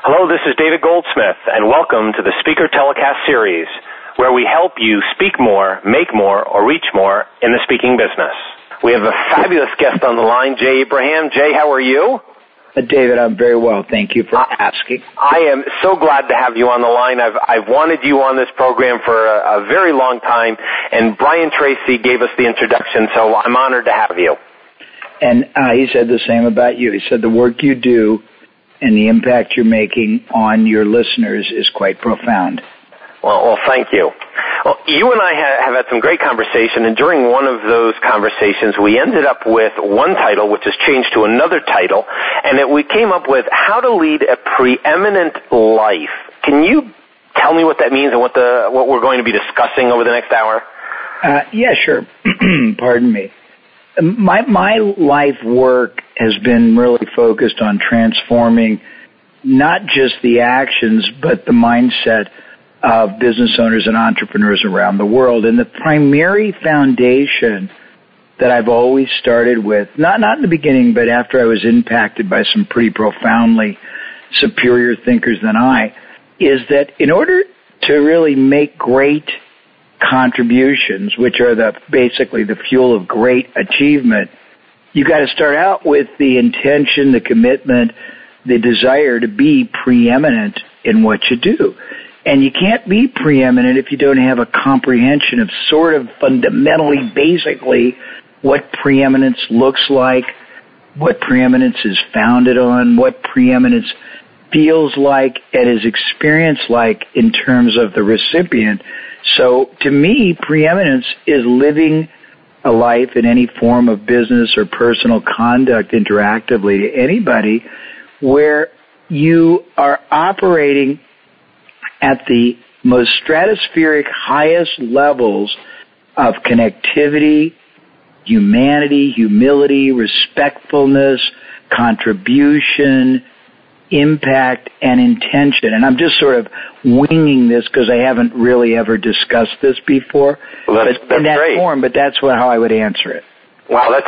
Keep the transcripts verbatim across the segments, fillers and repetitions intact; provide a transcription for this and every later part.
Hello, this is David Goldsmith, and welcome to the Speaker Telecast Series, where we help you speak more, make more, or reach more in the speaking business. We have a fabulous guest on the line, Jay Abraham. Jay, how are you? Uh, David, I'm very well. Thank you for asking. I am so glad to have you on the line. I've, I've wanted you on this program for a, a very long time, and Brian Tracy gave us the introduction, so I'm honored to have you. And uh, he said the same about you. He said the work you do and the impact you're making on your listeners is quite profound. Well, well thank you. Well, you and I ha- have had some great conversation, and during one of those conversations, we ended up with one title, which has changed to another title, and it, we came up with How to Lead a Preeminent Life. Can you tell me what that means and what the what we're going to be discussing over the next hour? Uh, yeah, sure. Pardon me. My my life work has been really focused on transforming not just the actions, but the mindset of business owners and entrepreneurs around the world. And the primary foundation that I've always started with, not not in the beginning, but after I was impacted by some pretty profoundly superior thinkers than I, is that in order to really make great contributions, which are the basically the fuel of great achievement, you got to start out with the intention, the commitment, the desire to be preeminent in what you do. And you can't be preeminent if you don't have a comprehension of sort of fundamentally, basically, what preeminence looks like, what preeminence is founded on, what preeminence feels like and is experienced like in terms of the recipient. So to me, preeminence is living a life in any form of business or personal conduct interactively to anybody where you are operating at the most stratospheric, highest levels of connectivity, humanity, humility, respectfulness, contribution, impact, and intention. And I'm just sort of winging this because I haven't really ever discussed this before well, that's, but that's in that great. form, but that's what, how I would answer it. Wow, that's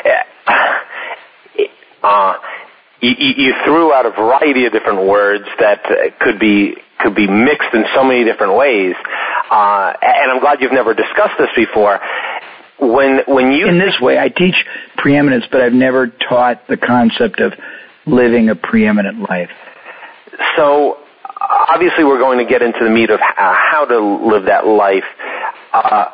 a... Uh, you, you threw out a variety of different words that could be could be mixed in so many different ways, uh, and I'm glad you've never discussed this before. When when you in this way, I teach preeminence, but I've never taught the concept of living a preeminent life. So obviously, we're going to get into the meat of how to live that life. Uh,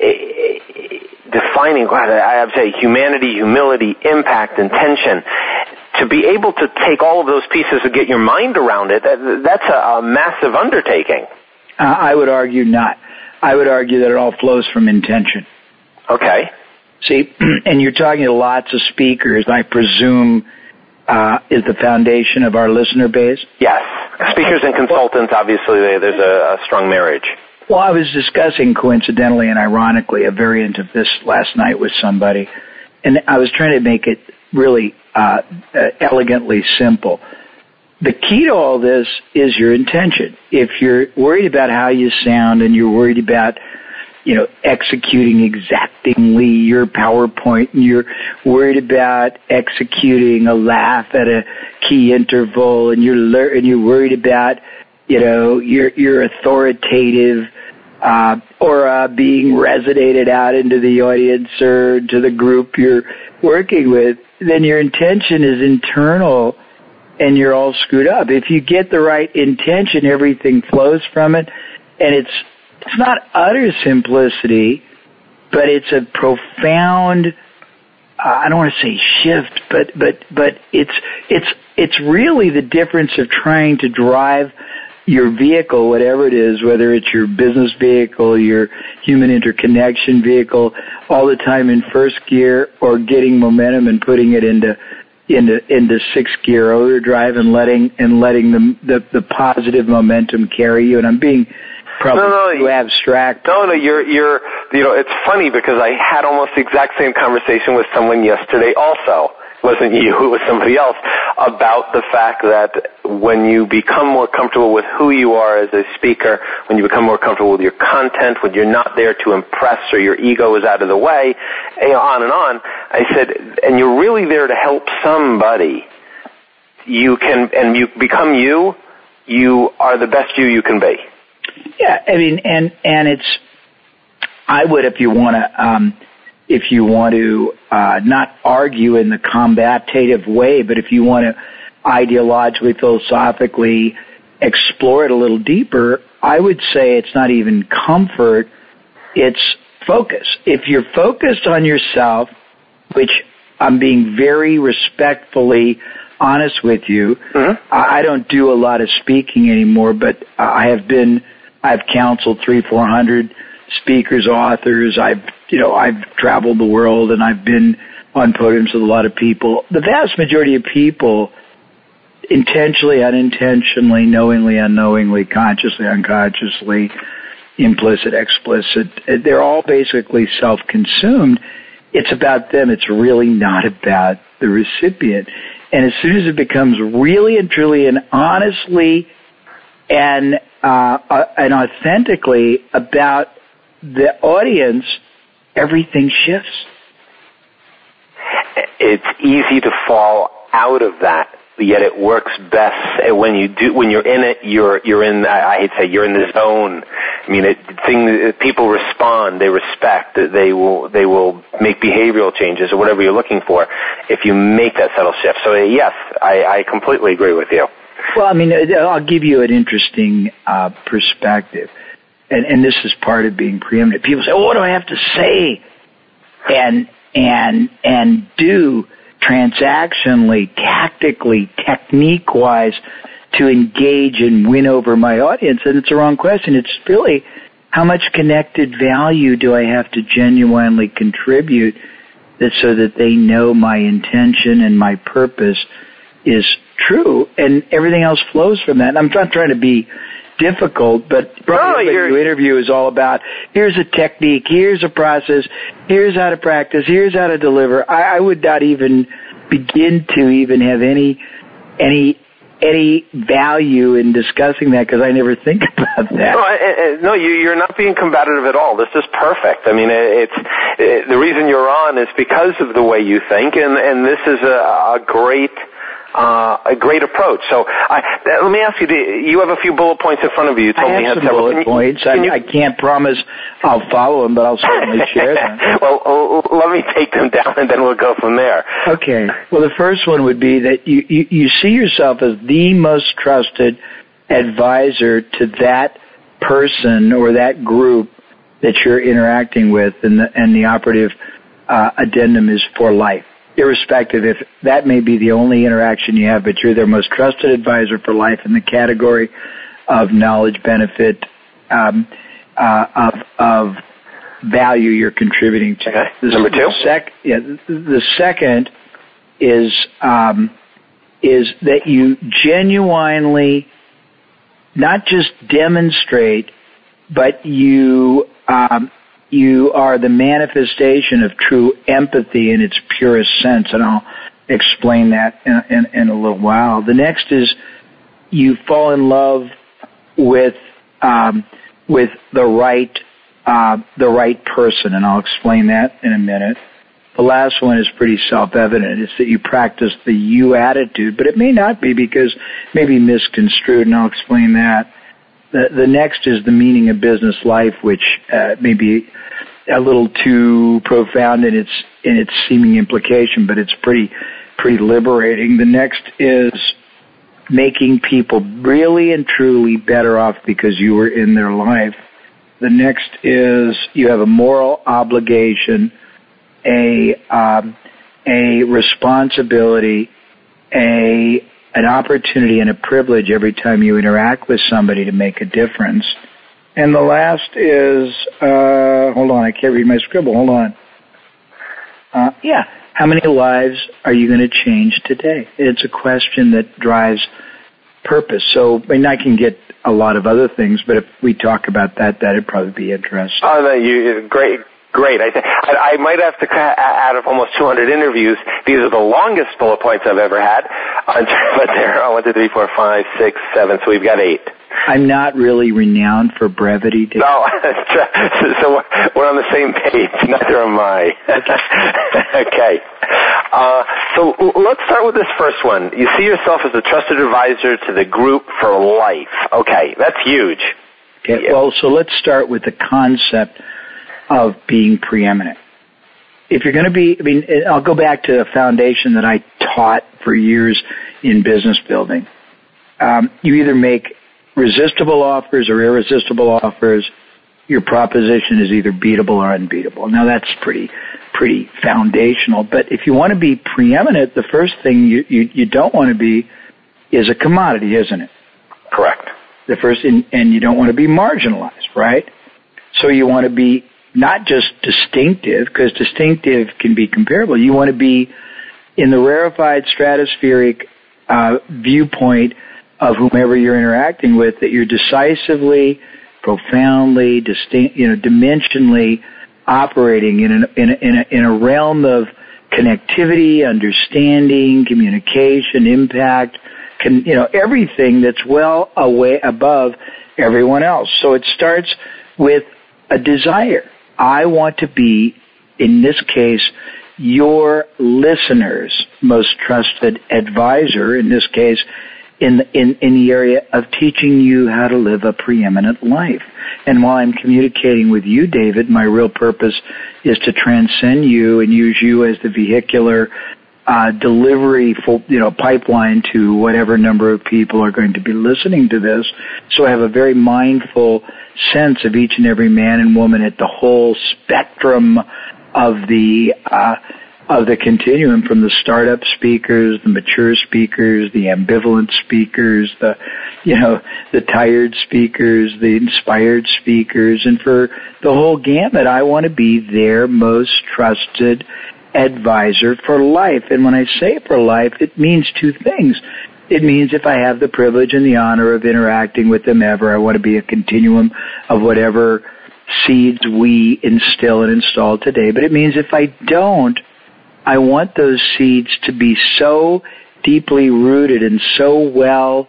defining, I would say, humanity, humility, impact, intention. To be able to take all of those pieces and get your mind around it, that, that's a, a massive undertaking. Uh, I would argue not. I would argue that it all flows from intention. Okay. See, and you're talking to lots of speakers, I presume, uh, is the foundation of our listener base? Yes. Speakers and consultants, obviously, they, there's a, a strong marriage. Well, I was discussing, coincidentally and ironically, a variant of this last night with somebody, and I was trying to make it really uh, uh, elegantly simple. The key to all this is your intention. If you're worried about how you sound and you're worried about, you know, executing exactingly your PowerPoint and you're worried about executing a laugh at a key interval and you're le- and you're worried about, you know, your your authoritative uh, aura being resonated out into the audience or to the group you're working with, then your intention is internal and you're all screwed up. If you get the right intention, everything flows from it, and it's it's not utter simplicity, but it's a profound, uh, I don't want to say shift, but but but it's it's it's really the difference of trying to drive your vehicle, whatever it is, whether it's your business vehicle, your human interconnection vehicle, all the time in first gear, or getting momentum and putting it into into into sixth gear overdrive and letting and letting the the, the positive momentum carry you. And I'm being probably no, no, too abstract. No, no, you're you're you know, it's funny because I had almost the exact same conversation with someone yesterday also. It wasn't you, it was somebody else, about the fact that when you become more comfortable with who you are as a speaker, when you become more comfortable with your content, when you're not there to impress or your ego is out of the way, you know, on and on, I said, and you're really there to help somebody, you can, and you become you, you are the best you you can be. Yeah, I mean, and and it's, I would, if you want to, um, if you want to uh, not argue in the combative way, but if you want to ideologically, philosophically explore it a little deeper, I would say it's not even comfort, it's focus. If you're focused on yourself, which I'm being very respectfully honest with you, mm-hmm. I don't do a lot of speaking anymore, but I have been, I've counseled three, four hundred speakers, authors. I've, you know, I've traveled the world and I've been on podiums with a lot of people. The vast majority of people, intentionally, unintentionally, knowingly, unknowingly, consciously, unconsciously, implicit, explicit, they're all basically self-consumed. It's about them. It's really not about the recipient. And as soon as it becomes really and truly and honestly and uh, uh, and authentically about the audience, everything shifts. It's easy to fall out of that, yet it works best when you do. When you're in it, you're you're in. I hate to say you're in the zone. I mean, it, things, people respond, they respect, they will they will make behavioral changes or whatever you're looking for if you make that subtle shift. So yes, I, I completely agree with you. Well, I mean, I'll give you an interesting uh, perspective, and and this is part of being preeminent. People say, "Oh, what do I have to say?" and and and do transactionally, tactically, technique-wise to engage and win over my audience, and it's the wrong question. It's really, how much connected value do I have to genuinely contribute that so that they know my intention and my purpose is true, and everything else flows from that. And I'm not trying to be difficult, but probably no, your interview is all about, here's a technique, here's a process, here's how to practice, here's how to deliver. I, I would not even begin to even have any any any value in discussing that because I never think about that. No, I, I, no you, you're not being combative at all. This is perfect. I mean, it, it's it, the reason you're on is because of the way you think, and, and this is a, a great uh, a great approach. So I, let me ask you, do you have a few bullet points in front of you. You told I have me you had some several. bullet can points. You, can I, you, I can't promise I'll follow them, but I'll certainly share them. Well, let me take them down, and then we'll go from there. Okay. Well, the first one would be that you, you, you see yourself as the most trusted advisor to that person or that group that you're interacting with, and the, and the operative uh, addendum is for life. Irrespective if that may be the only interaction you have, but you're their most trusted advisor for life in the category of knowledge, benefit, um, uh, of of value you're contributing to. Okay. The, Number two. The, sec, yeah, the second is um, is that you genuinely not just demonstrate, but you um, you are the manifestation of true empathy in its purest sense, and I'll explain that in, in, in a little while. The next is you fall in love with um, with the right uh, the right person, and I'll explain that in a minute. The last one is pretty self-evident. It's that you practice the you attitude, but it may not be because it may be misconstrued, and I'll explain that. The, the next is the meaning of business life, which uh, may be a little too profound in its in its seeming implication, but it's pretty pretty liberating. The next is making people really and truly better off because you were in their life. The next is you have a moral obligation, a um, a responsibility, a an opportunity and a privilege every time you interact with somebody to make a difference. And the last is, uh, hold on, I can't read my scribble, hold on. Uh, yeah, how many lives are you going to change today? It's a question that drives purpose. So, I mean, I can get a lot of other things, but if we talk about that, that'd probably be interesting. Oh, no, you, great. Great. I, th- I, I might have to, out of almost two hundred interviews, these are the longest bullet points I've ever had. Uh, but there are one, two, three, four, five, six, seven, so we've got eight. I'm not really renowned for brevity. Dave. No, so we're on the same page. Neither am I. Okay. Uh, so let's start with this first one. You see yourself as a trusted advisor to the group for life. Okay, that's huge. Okay, well, so let's start with the concept of being preeminent. If you're going to be, I mean, I'll go back to the foundation that I taught for years in business building. Um, you either make resistible offers or irresistible offers. Your proposition is either beatable or unbeatable. Now that's pretty, pretty foundational. But if you want to be preeminent, the first thing you, you, you don't want to be is a commodity, isn't it? Correct. The first, and, and you don't want to be marginalized, right? So you want to be not just distinctive, because distinctive can be comparable. You want to be in the rarefied stratospheric uh, viewpoint of whomever you're interacting with, that you're decisively, profoundly, distinct, you know, dimensionally operating in an, in a, in a, in a realm of connectivity, understanding, communication, impact, can, you know, everything that's well away above everyone else. So it starts with a desire. I want to be, in this case, your listener's most trusted advisor, in this case, in the, in, in the area of teaching you how to live a preeminent life. And while I'm communicating with you, David, my real purpose is to transcend you and use you as the vehicular uh, delivery, full, you know, pipeline to whatever number of people are going to be listening to this. So I have a very mindful sense of each and every man and woman at the whole spectrum of the uh, of the continuum, from the startup speakers, the mature speakers, the ambivalent speakers, the you know the tired speakers, the inspired speakers, and for the whole gamut. I want to be their most trusted advisor for life. And when I say for life, it means two things. It means if I have the privilege and the honor of interacting with them ever, I want to be a continuum of whatever seeds we instill and install today. But it means if I don't, I want those seeds to be so deeply rooted and so well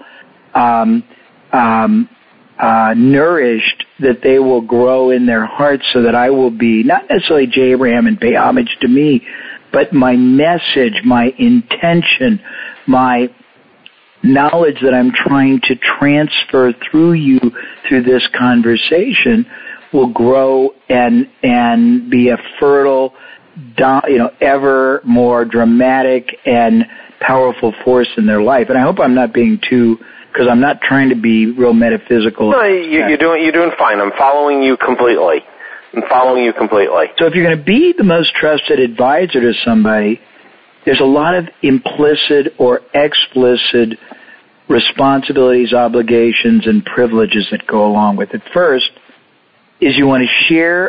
um, um, uh, nourished that they will grow in their hearts, so that I will be not necessarily J. Abraham and pay homage to me, but my message, my intention, my knowledge that I'm trying to transfer through you through this conversation will grow and and be a fertile, you know, ever more dramatic and powerful force in their life. And I hope I'm not being too, because I'm not trying to be real metaphysical. No, you, you're doing you're doing fine. I'm following you completely. I'm following you completely. So if you're going to be the most trusted advisor to somebody, there's a lot of implicit or explicit responsibilities, obligations, and privileges that go along with it. First is you want to share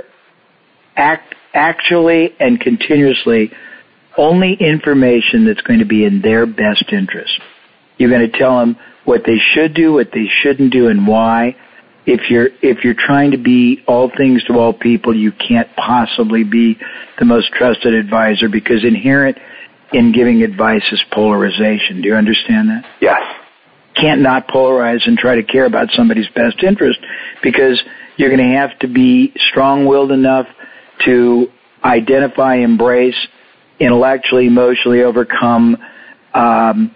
act, actually and continuously only information that's going to be in their best interest. You're going to tell them what they should do, what they shouldn't do, and why. If you're if you're trying to be all things to all people, you can't possibly be the most trusted advisor, because inherent in giving advice is polarization. Do you understand that? Yes. Can't not polarize and try to care about somebody's best interest, because you're going to have to be strong-willed enough to identify, embrace, intellectually, emotionally overcome um,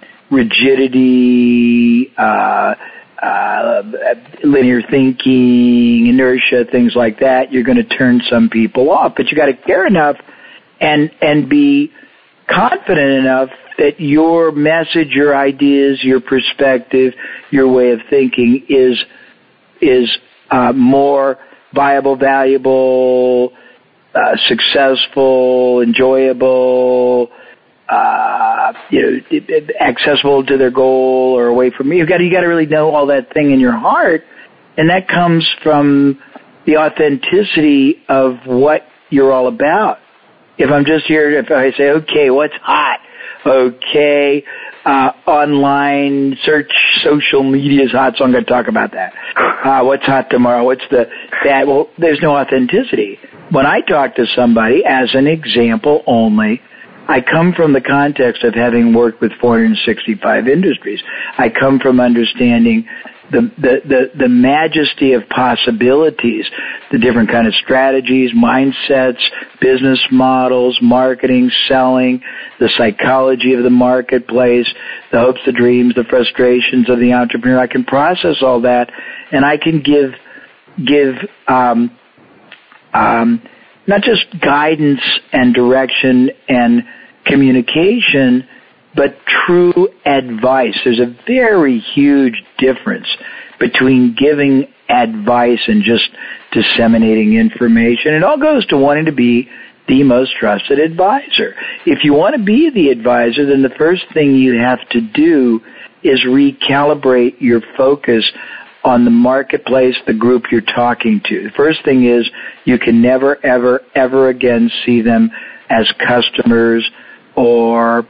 rigidity, uh, uh, linear thinking, inertia, things like that. You're going to turn some people off, but you got to care enough and and be confident enough that your message, your ideas, your perspective, your way of thinking is is uh, more viable, valuable, uh, successful, enjoyable, uh, you know, accessible to their goal or away from me. You got you got to really know all that thing in your heart, and that comes from the authenticity of what you're all about. If I'm just here, if I say, okay, what's hot? Okay, uh, online search, social media is hot, so I'm going to talk about that. Uh, what's hot tomorrow? What's the that? Well, there's no authenticity. When I talk to somebody, as an example only, I come from the context of having worked with four hundred sixty-five industries. I come from understanding the, the, the, the majesty of possibilities, the different kind of strategies, mindsets, business models, marketing, selling, the psychology of the marketplace, the hopes, the dreams, the frustrations of the entrepreneur. I can process all that, and I can give, give, um, um, not just guidance and direction and communication, but true advice. There's a very huge difference between giving advice and just disseminating information. It all goes to wanting to be the most trusted advisor. If you want to be the advisor, then the first thing you have to do is recalibrate your focus on the marketplace, the group you're talking to. The first thing is you can never, ever, ever again see them as customers or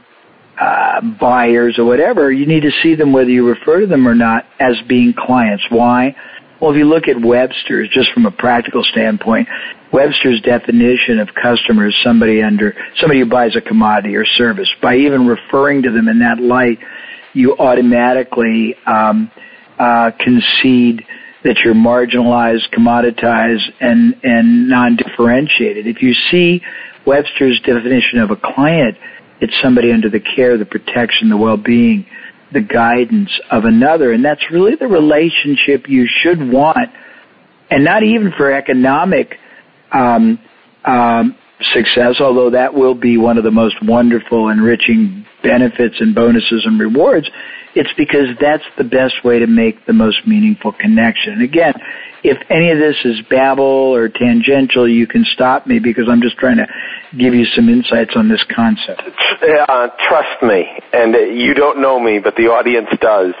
Uh, buyers or whatever. You need to see them, whether you refer to them or not, as being clients. Why? Well, if you look at Webster's, just from a practical standpoint, Webster's definition of customer is somebody under somebody who buys a commodity or service. By even referring to them in that light, you automatically um, uh, concede that you're marginalized, commoditized, and and non-differentiated. If you see Webster's definition of a client, it's somebody under the care, the protection, the well-being, the guidance of another. And that's really the relationship you should want. And not even for economic um, um, success, although that will be one of the most wonderful, enriching benefits and bonuses and rewards. It's because that's the best way to make the most meaningful connection. And again, if any of this is babble or tangential, you can stop me because I'm just trying to give you some insights on this concept. Uh, trust me, and you don't know me, but the audience does.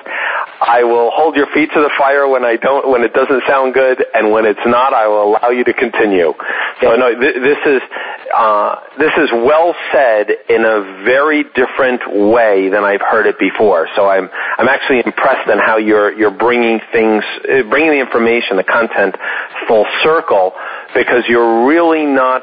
I will hold your feet to the fire when I don't, when it doesn't sound good, and when it's not, I will allow you to continue. So no, th- this is uh, this is well said in a very different way than I've heard it before. So I'm I'm actually impressed in how you're you're bringing things, bringing the information, the content, full circle, because you're really not.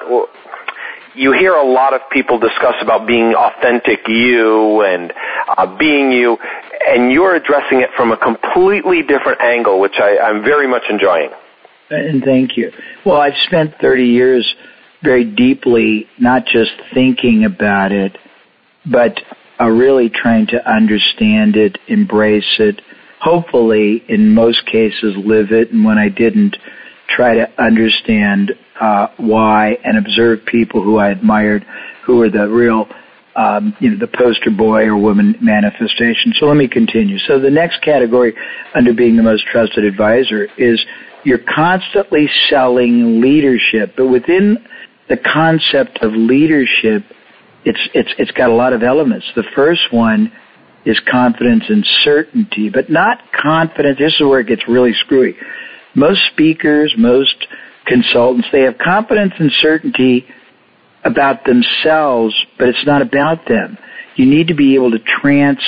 You hear a lot of people discuss about being authentic you and uh, being you, and you're addressing it from a completely different angle, which I, I'm very much enjoying. And thank you. Well, I've spent thirty years very deeply not just thinking about it, but uh, really trying to understand it, embrace it, hopefully, in most cases, live it, and when I didn't, try to understand uh, why and observe people who I admired, who were the real, um, you know, the poster boy or woman manifestation. So let me continue. So the next category under being the most trusted advisor is you're constantly selling leadership, but within the concept of leadership, it's it's it's got a lot of elements. The first one is confidence and certainty, but not confidence. This is where it gets really screwy. Most speakers, most consultants, they have confidence and certainty about themselves, but it's not about them. You need to be able to trans,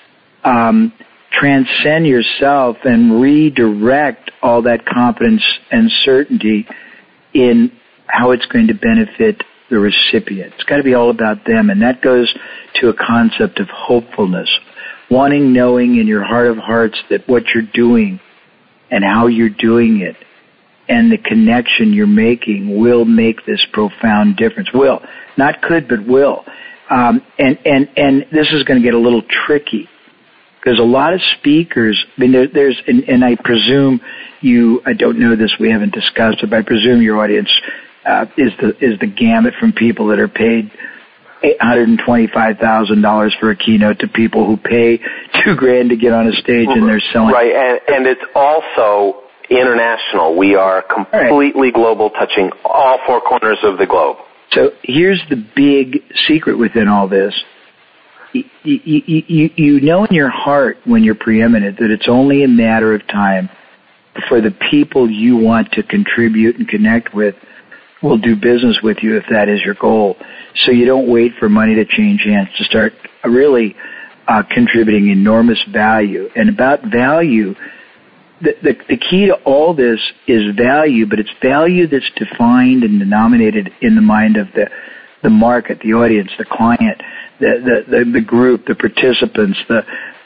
um, transcend yourself and redirect all that confidence and certainty in how it's going to benefit the recipient. It's got to be all about them, and that goes to a concept of hopefulness, wanting, knowing in your heart of hearts that what you're doing and how you're doing it and the connection you're making will make this profound difference. Will. Not could, but will. Um, and, and, and this is going to get a little tricky because a lot of speakers, I mean, there, there's, and, and I presume you, I don't know this, we haven't discussed it, but I presume your audience uh, is the, is the gamut from people that are paid eight hundred twenty-five thousand dollars for a keynote to people who pay two grand to get on a stage and they're selling. Right, and, and it's also international. We are completely right. Global, touching all four corners of the globe. So here's the big secret within all this. You, you, you, you know in your heart when you're preeminent that it's only a matter of time before the people you want to contribute and connect with will do business with you if that is your goal. So you don't wait for money to change hands to start really uh, contributing enormous value. And about value, the, the, the key to all this is value, but it's value that's defined and denominated in the mind of the, the market, the audience, the client, the, the, the, the group, the participants, the,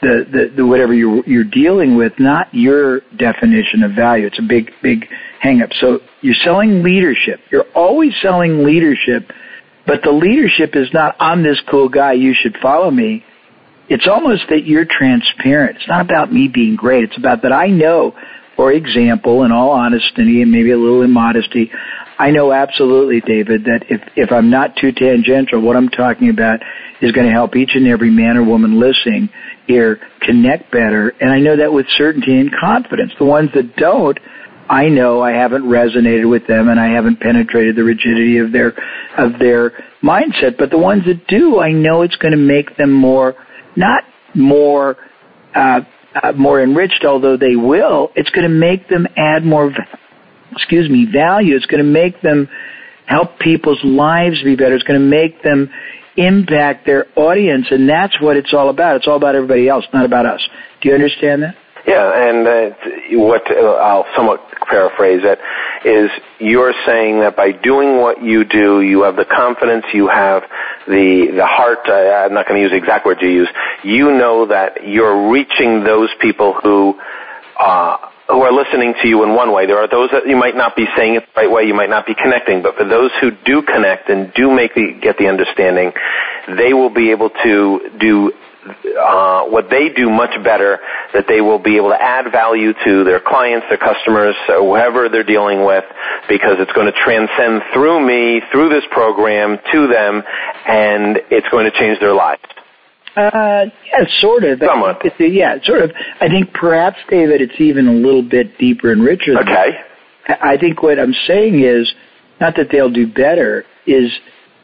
the, the, the whatever you're, you're dealing with, not your definition of value. It's a big, big hang up. So you're selling leadership. You're always selling leadership, but the leadership is not, I'm this cool guy, you should follow me. It's almost that you're transparent. It's not about me being great. It's about that I know, for example, in all honesty and maybe a little immodesty, I know absolutely, David, that if, if I'm not too tangential, what I'm talking about is going to help each and every man or woman listening here connect better. And I know that with certainty and confidence. The ones that don't, I know I haven't resonated with them and I haven't penetrated the rigidity of their, of their mindset. But the ones that do, I know it's going to make them more, not more, uh, uh more enriched, although they will. It's going to make them add more, excuse me, value. It's going to make them help people's lives be better. It's going to make them impact their audience, and that's what it's all about. It's all about everybody else, not about us. Do you understand that? Yeah, and uh, what uh, I'll somewhat paraphrase it is you're saying that by doing what you do, you have the confidence, you have the the heart. Uh, I'm not going to use the exact words you use. You know that you're reaching those people who uh, who are listening to you in one way. There are those that you might not be saying it the right way, you might not be connecting, but for those who do connect and do make the get the understanding, they will be able to do Uh, what they do much better, that they will be able to add value to their clients, their customers, whoever they're dealing with, because it's going to transcend through me, through this program, to them, and it's going to change their lives. Uh, yeah, sort of. Somewhat. It's, yeah, sort of. I think perhaps, David, it's even a little bit deeper and richer. Than okay. that. I think what I'm saying is, not that they'll do better, is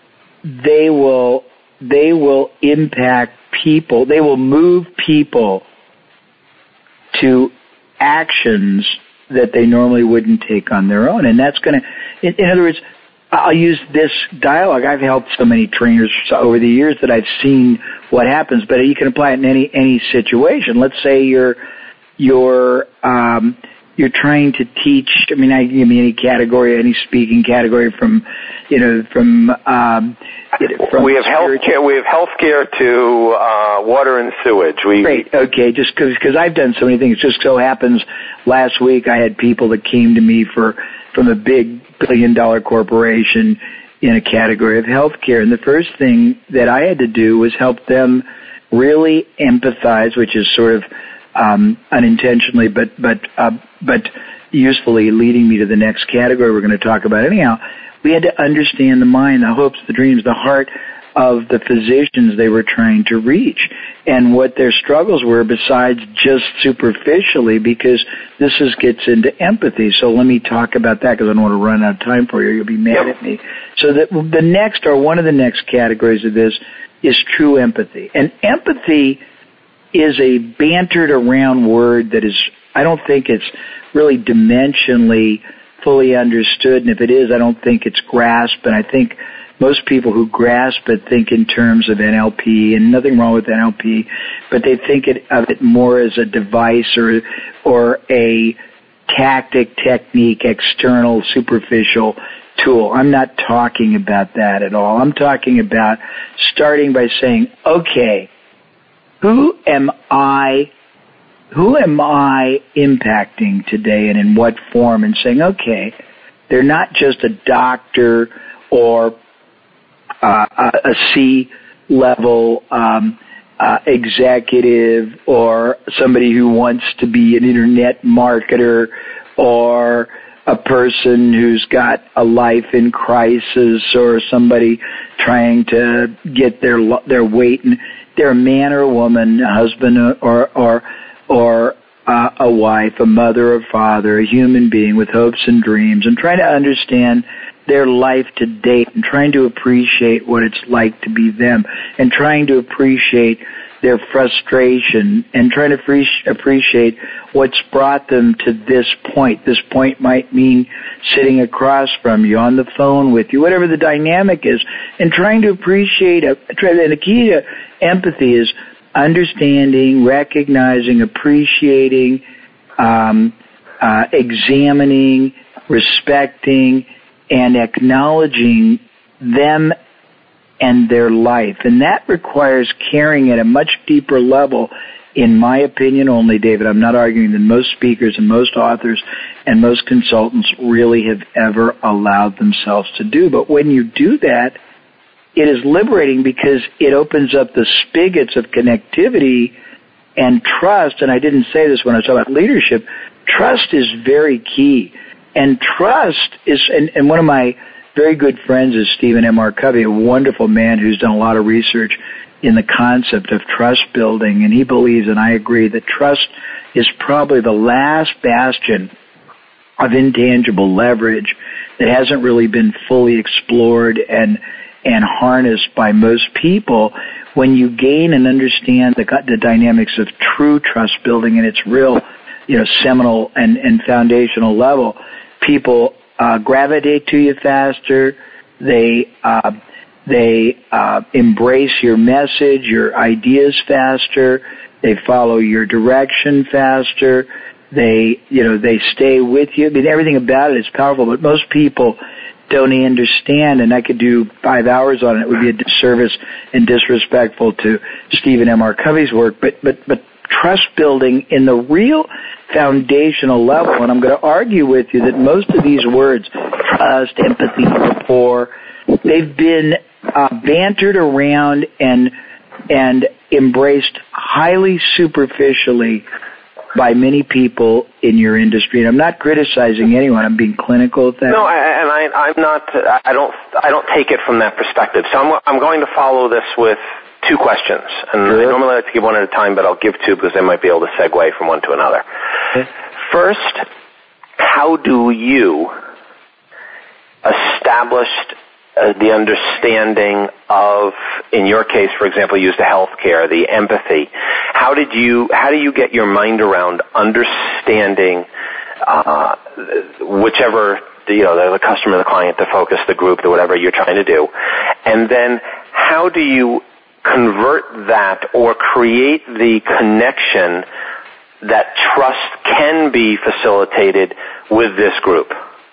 they will, they will impact people, they will move people to actions that they normally wouldn't take on their own. And that's going to, in, in other words, I'll use this dialogue. I've helped so many trainers over the years that I've seen what happens, but you can apply it in any, any situation. Let's say you're, you're, um, you're trying to teach, I mean, I give me any category, any speaking category from, you know, from, um, from we have healthcare, we have healthcare to, uh, water and sewage. We, Great. Okay. Just cause, cause I've done so many things. Just so happens last week I had people that came to me for, from a big billion dollar corporation in a category of healthcare. And the first thing that I had to do was help them really empathize, which is sort of, Um, unintentionally, but but uh, but usefully leading me to the next category we're going to talk about. Anyhow, we had to understand the mind, the hopes, the dreams, the heart of the physicians they were trying to reach, and what their struggles were besides just superficially. Because this is gets into empathy. So let me talk about that, because I don't want to run out of time for you. You'll be mad yep. at me. So that the next, or one of the next categories of this, is true empathy, and empathy is a bantered around word that is, I don't think it's really dimensionally fully understood, and if it is, I don't think it's grasped, and I think most people who grasp it think in terms of N L P, and nothing wrong with N L P, but they think it, of it more as a device or, or a tactic, technique, external, superficial tool. I'm not talking about that at all. I'm talking about starting by saying, okay, Who am I, who am I impacting today, and in what form? And saying, okay, they're not just a doctor or uh, a C-level um, uh, executive or somebody who wants to be an internet marketer or a person who's got a life in crisis or somebody trying to get their their weight in. They're a man or a woman, a husband or or or uh, a wife, a mother or father, a human being with hopes and dreams, and trying to understand their life to date, and trying to appreciate what it's like to be them, and trying to appreciate their frustration, and trying to appreciate what's brought them to this point. This point might mean sitting across from you, on the phone with you, whatever the dynamic is, and trying to appreciate, and the key to empathy is understanding, recognizing, appreciating, um, uh, examining, respecting, and acknowledging them and their life. And that requires caring at a much deeper level in my opinion only, David, I'm not arguing that most speakers and most authors and most consultants really have ever allowed themselves to do. But when you do that, it is liberating because it opens up the spigots of connectivity and trust. And I didn't say this when I was talking about leadership. Trust is very key. And trust is, and, and one of my very good friends is Stephen M R Covey, a wonderful man who's done a lot of research in the concept of trust building. And he believes, and I agree, that trust is probably the last bastion of intangible leverage that hasn't really been fully explored and and harnessed by most people. When you gain and understand the, the dynamics of true trust building and its real, you know, seminal and, and foundational level, people uh, gravitate to you faster. They uh, they uh, embrace your message, your ideas faster. They follow your direction faster. They, you know, they stay with you. I mean, everything about it is powerful, but most people don't understand, and I could do five hours on it. It would be a disservice and disrespectful to Stephen M R Covey's work, but, but, but trust building in the real foundational level, and I'm going to argue with you that most of these words, trust, empathy, rapport, they've been uh, bantered around and, and embraced highly superficially by many people in your industry. And I'm not criticizing anyone. I'm being clinical at that. No, I, and I, I'm not. I don't. I don't take it from that perspective. So I'm, I'm going to follow this with two questions. And Good. I normally like to give one at a time, but I'll give two because they might be able to segue from one to another. Okay. First, how do you establish uh, the understanding of, in your case, for example, use the healthcare, the empathy? How did you? How do you get your mind around understanding uh, whichever you know the, the customer, the client, the focus, the group, the whatever you're trying to do, and then how do you convert that or create the connection that trust can be facilitated with this group?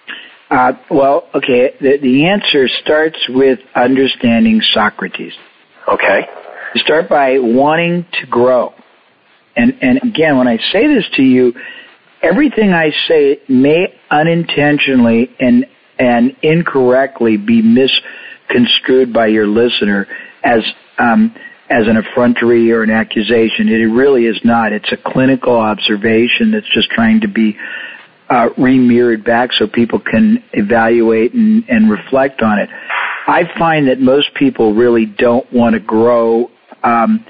Uh, well, okay, the, the answer starts with understanding Socrates. Okay. You start by wanting to grow. And, and again, when I say this to you, everything I say may unintentionally and, and incorrectly be misconstrued by your listener as, um, as an effrontery or an accusation. It really is not. It's a clinical observation that's just trying to be uh, remirrored back so people can evaluate and, and reflect on it. I find that most people really don't want to grow um,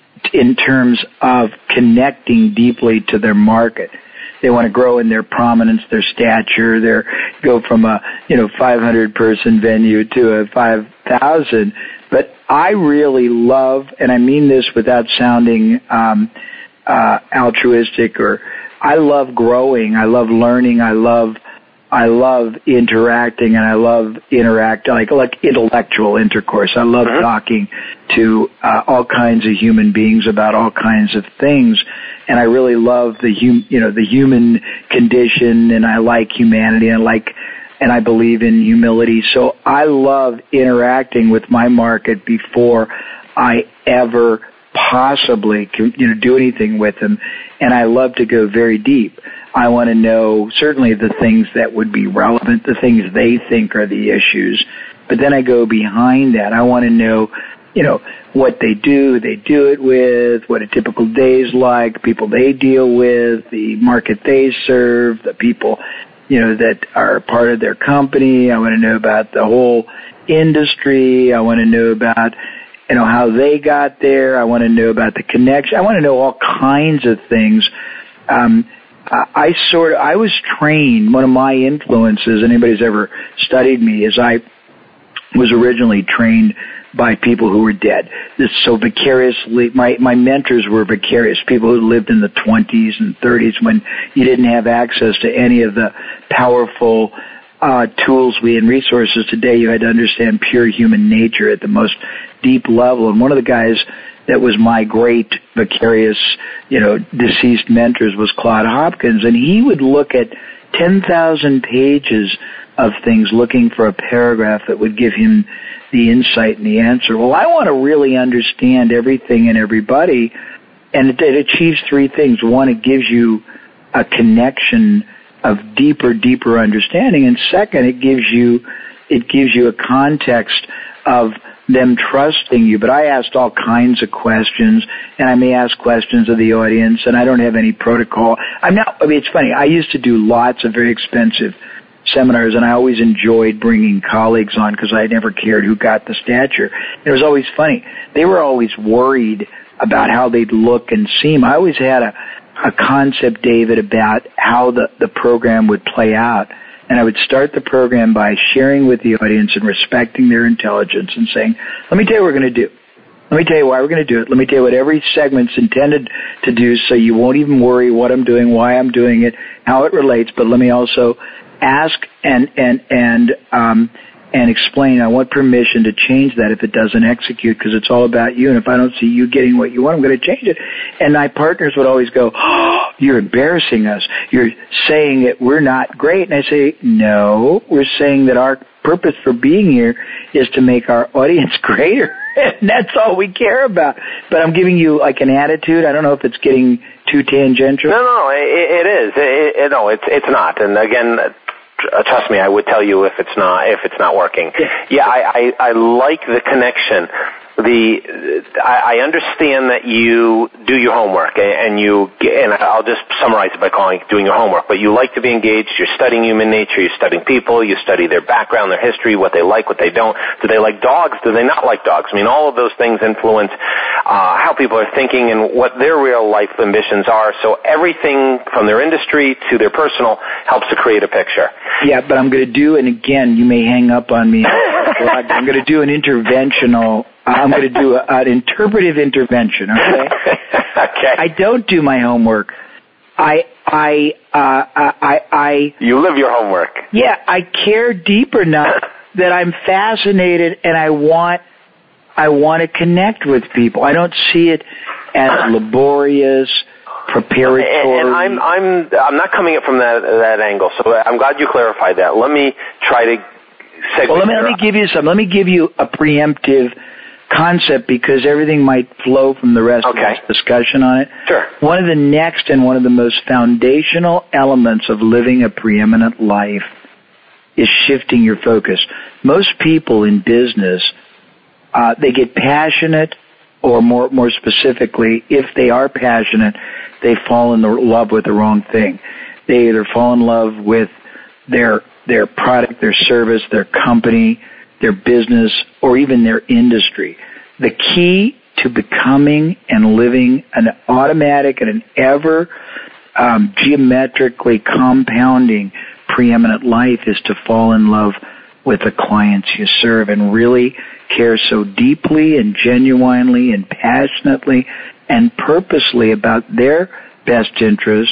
in terms of connecting deeply to their market. They want to grow in their prominence, their stature, their go from a you know five hundred person venue to a five thousand. But I really love, and I mean this without sounding um, uh, altruistic, or I love growing. I love learning. I love I love interacting, and I love interact like like intellectual intercourse. I love uh-huh. talking to uh, all kinds of human beings about all kinds of things, and I really love the hum, you know the human condition, and I like humanity, and I like and I believe in humility. So I love interacting with my market before I ever possibly can, you know do anything with them, and I love to go very deep. I want to know certainly the things that would be relevant, the things they think are the issues. But then I go behind that. I want to know, you know, what they do, they do it with, what a typical day is like, people they deal with, the market they serve, the people, you know, that are part of their company. I want to know about the whole industry. I want to know about, you know, how they got there. I want to know about the connection. I want to know all kinds of things. Um, I sort of, I was trained, one of my influences, anybody's ever studied me, is I was originally trained by people who were dead. This so vicariously, my, my mentors were vicarious, people who lived in the twenties and thirties when you didn't have access to any of the powerful uh, tools we and resources today. You had to understand pure human nature at the most deep level. And one of the guys that was my great vicarious, you know, deceased mentors was Claude Hopkins, and he would look at ten thousand pages of things looking for a paragraph that would give him the insight and the answer. Well, I want to really understand everything and everybody, and it, it achieves three things. One, it gives you a connection of deeper, deeper understanding, and second, it gives you it gives you a context of them trusting you. But I asked all kinds of questions, and I may ask questions of the audience, and I don't have any protocol. I'm not. I mean, it's funny. I used to do lots of very expensive seminars, and I always enjoyed bringing colleagues on because I never cared who got the stature. It was always funny. They were always worried about how they'd look and seem. I always had a, a concept, David, about how the, the program would play out. And I would start the program by sharing with the audience and respecting their intelligence and saying, let me tell you what we're going to do. Let me tell you why we're going to do it. Let me tell you what every segment's intended to do so you won't even worry what I'm doing, why I'm doing it, how it relates. But let me also ask and, and, and, um, and explain. I want permission to change that if it doesn't execute because it's all about you. And if I don't see you getting what you want, I'm going to change it. And my partners would always go, oh, you're embarrassing us. You're saying that we're not great. And I say, no, we're saying that our purpose for being here is to make our audience greater. And that's all we care about. But I'm giving you like an attitude. I don't know if it's getting too tangential. No, no, it, it is. It, it, no, it's it's not. And again, trust me, I would tell you if it's not if it's not working. Yeah, yeah I, I, I like the connection. The I, I understand that you do your homework and you and I'll just summarize it by calling it doing your homework. But you like to be engaged. You're studying human nature. You're studying people. You study their background, their history, what they like, what they don't. Do they like dogs? Do they not like dogs? I mean, all of those things influence uh, how people are thinking and what their real life ambitions are. So everything from their industry to their personal helps to create a picture. Yeah, but I'm going to do, and again, you may hang up on me. I'm going to do an interventional. I'm going to do a, an interpretive intervention, okay? Okay. I don't do my homework. I, I, uh, I, I... You live your homework. Yeah, I care deep enough that I'm fascinated and I want, I want to connect with people. I don't see it as laborious, preparatory. And, and I'm, I'm, I'm not coming at it from that, that angle, so I'm glad you clarified that. Let me try to segue. Well, let me, let me give you some, let me give you a preemptive concept because everything might flow from the rest okay. of this discussion on it. Sure. One of the next and one of the most foundational elements of living a preeminent life is shifting your focus. Most people in business, uh, they get passionate, or more, more specifically, if they are passionate, they fall in love with the wrong thing. They either fall in love with their, their product, their service, their company, their business, or even their industry. The key to becoming and living an automatic and an ever um, geometrically compounding preeminent life is to fall in love with the clients you serve and really care so deeply and genuinely and passionately and purposely about their best interest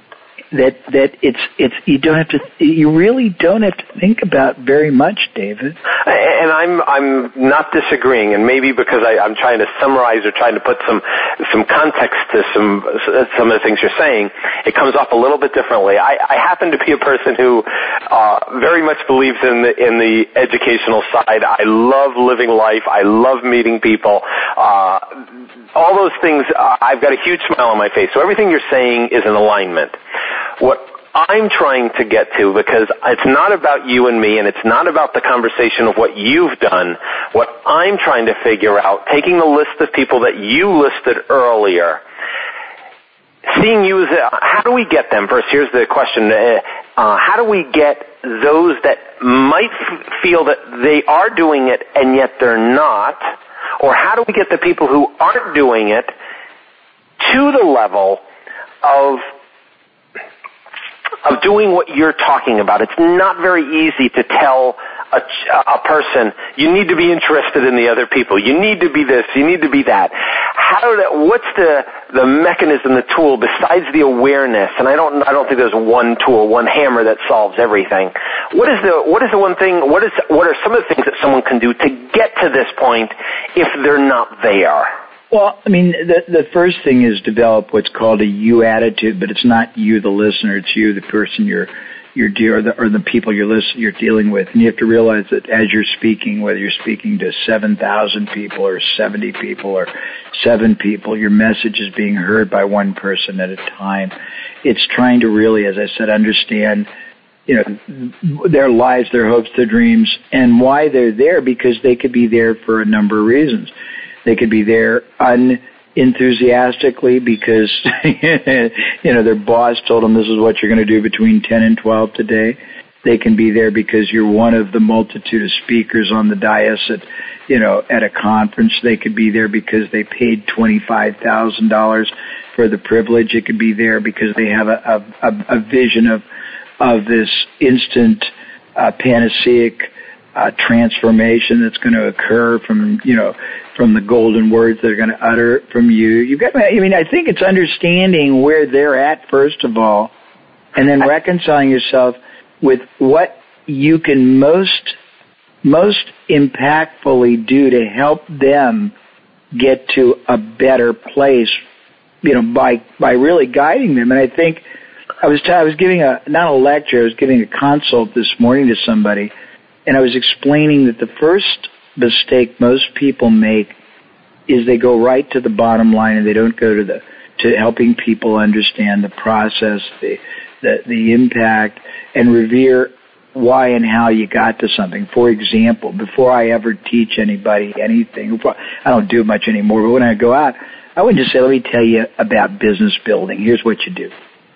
that that it's it's you don't have to you really don't have to think about very much, David. And I'm I'm not disagreeing, and maybe because I, I'm trying to summarize or trying to put some some context to some some of the things you're saying, it comes off a little bit differently. I, I happen to be a person who uh, very much believes in the in the educational side. I love living life. I love meeting people. Uh, all those things. Uh, I've got a huge smile on my face. So everything you're saying is in alignment. What I'm trying to get to, because it's not about you and me, and it's not about the conversation of what you've done. What I'm trying to figure out, taking the list of people that you listed earlier, seeing you as a, how do we get them? First, here's the question. Uh, how do we get those that might f- feel that they are doing it and yet they're not? Or how do we get the people who aren't doing it to the level of of doing what you're talking about? It's not very easy to tell a, a person, you need to be interested in the other people. You need to be this. You need to be that. How do that, what's the, the mechanism, the tool besides the awareness? And I don't, I don't think there's one tool, one hammer that solves everything. What is the, what is the one thing, what is, what are some of the things that someone can do to get to this point if they're not there? Well, I mean, the the first thing is develop what's called a you attitude, but it's not you, the listener. It's you, the person you're you're de- or the or the people you're listening, you're dealing with, and you have to realize that as you're speaking, whether you're speaking to seven thousand people or seventy people or seven people, your message is being heard by one person at a time. It's trying to really, as I said, understand, you know, their lives, their hopes, their dreams, and why they're there, because they could be there for a number of reasons. They could be there unenthusiastically because, you know, their boss told them this is what you're going to do between ten and twelve today. They can be there because you're one of the multitude of speakers on the dais at, you know, at a conference. They could be there because they paid twenty-five thousand dollars for the privilege. It could be there because they have a, a, a vision of, of this instant, uh, panaceic, uh, transformation that's going to occur from, you know, from the golden words that are going to utter from you. You've got, I mean, I think it's understanding where they're at, first of all, and then reconciling yourself with what you can most, most impactfully do to help them get to a better place, you know, by, by really guiding them. And I think I was, t- I was giving a, not a lecture, I was giving a consult this morning to somebody, and I was explaining that the first mistake most people make is they go right to the bottom line and they don't go to the to helping people understand the process, the the, the impact, and revere why and how you got to something. For example, before I ever teach anybody anything, I don't do much anymore, but when I go out, I wouldn't just say, let me tell you about business building. Here's what you do.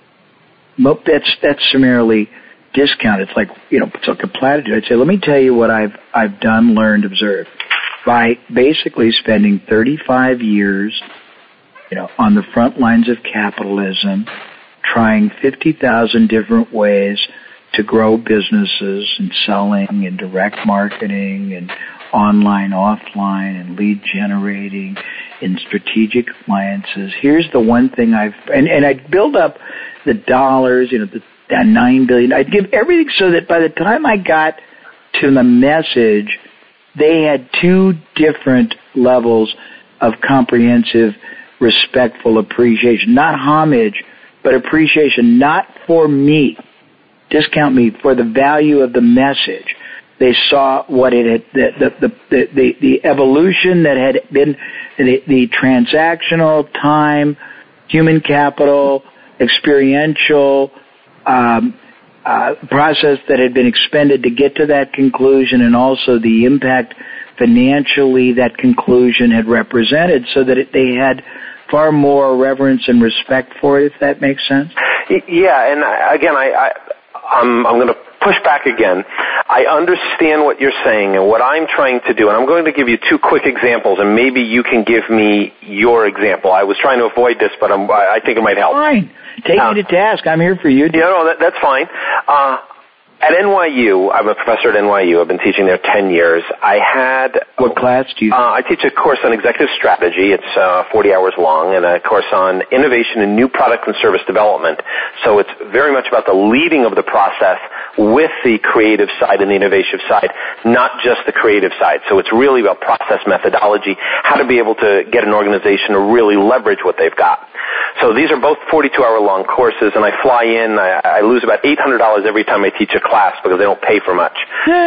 Nope, that's that's summarily discount. It's like, you know, it's like a platitude. I'd say, let me tell you what I've I've done, learned, observed by basically spending thirty-five years, you know, on the front lines of capitalism, trying fifty thousand different ways to grow businesses and selling and direct marketing and online, offline, and lead generating and strategic alliances. Here's the one thing I've, and, and I'd build up the dollars, you know, the that nine billion dollars. I'd give everything so that by the time I got to the message, they had two different levels of comprehensive, respectful appreciation. Not homage, but appreciation, not for me, discount me, for the value of the message. They saw what it had, the, the, the, the, the evolution that had been, the, the transactional time, human capital, experiential, Um, uh, process that had been expended to get to that conclusion, and also the impact financially that conclusion had represented, so that it, they had far more reverence and respect for it, if that makes sense. Yeah, and I, again, I, I, I'm, I'm going to push back again. I understand what you're saying and what I'm trying to do, and I'm going to give you two quick examples, and maybe you can give me your example. I was trying to avoid this, but I'm, I think it might help. Fine. Take uh, me to task. I'm here for you. Yeah, no, that, that's fine. Uh, at N Y U, I'm a professor at N Y U. I've been teaching there ten years. I had... What class do you... Uh, I teach a course on executive strategy. It's uh, forty hours long, and a course on innovation and new product and service development. So it's very much about the leading of the process with the creative side and the innovative side, not just the creative side. So it's really about process methodology, how to be able to get an organization to really leverage what they've got. So these are both forty-two hour long courses, and I fly in. I, I lose about eight hundred dollars every time I teach a class because they don't pay for much.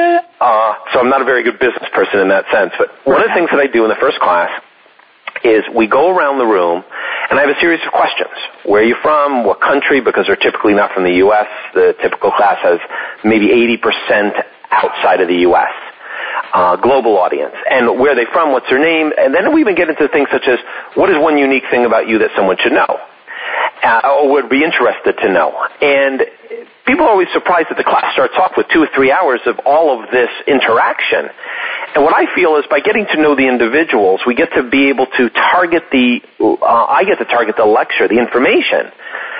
Uh, so I'm not a very good business person in that sense. But one of the things that I do in the first class is we go around the room, and I have a series of questions. Where are you from? What country? Because they're typically not from the U S The typical class has maybe eighty percent outside of the U S Uh, global audience. And where are they from? What's their name? And then we even get into things such as, what is one unique thing about you that someone should know? Uh, or would be interested to know? And people are always surprised that the class starts off with two or three hours of all of this interaction. And what I feel is by getting to know the individuals, we get to be able to target the, uh, I get to target the lecture, the information,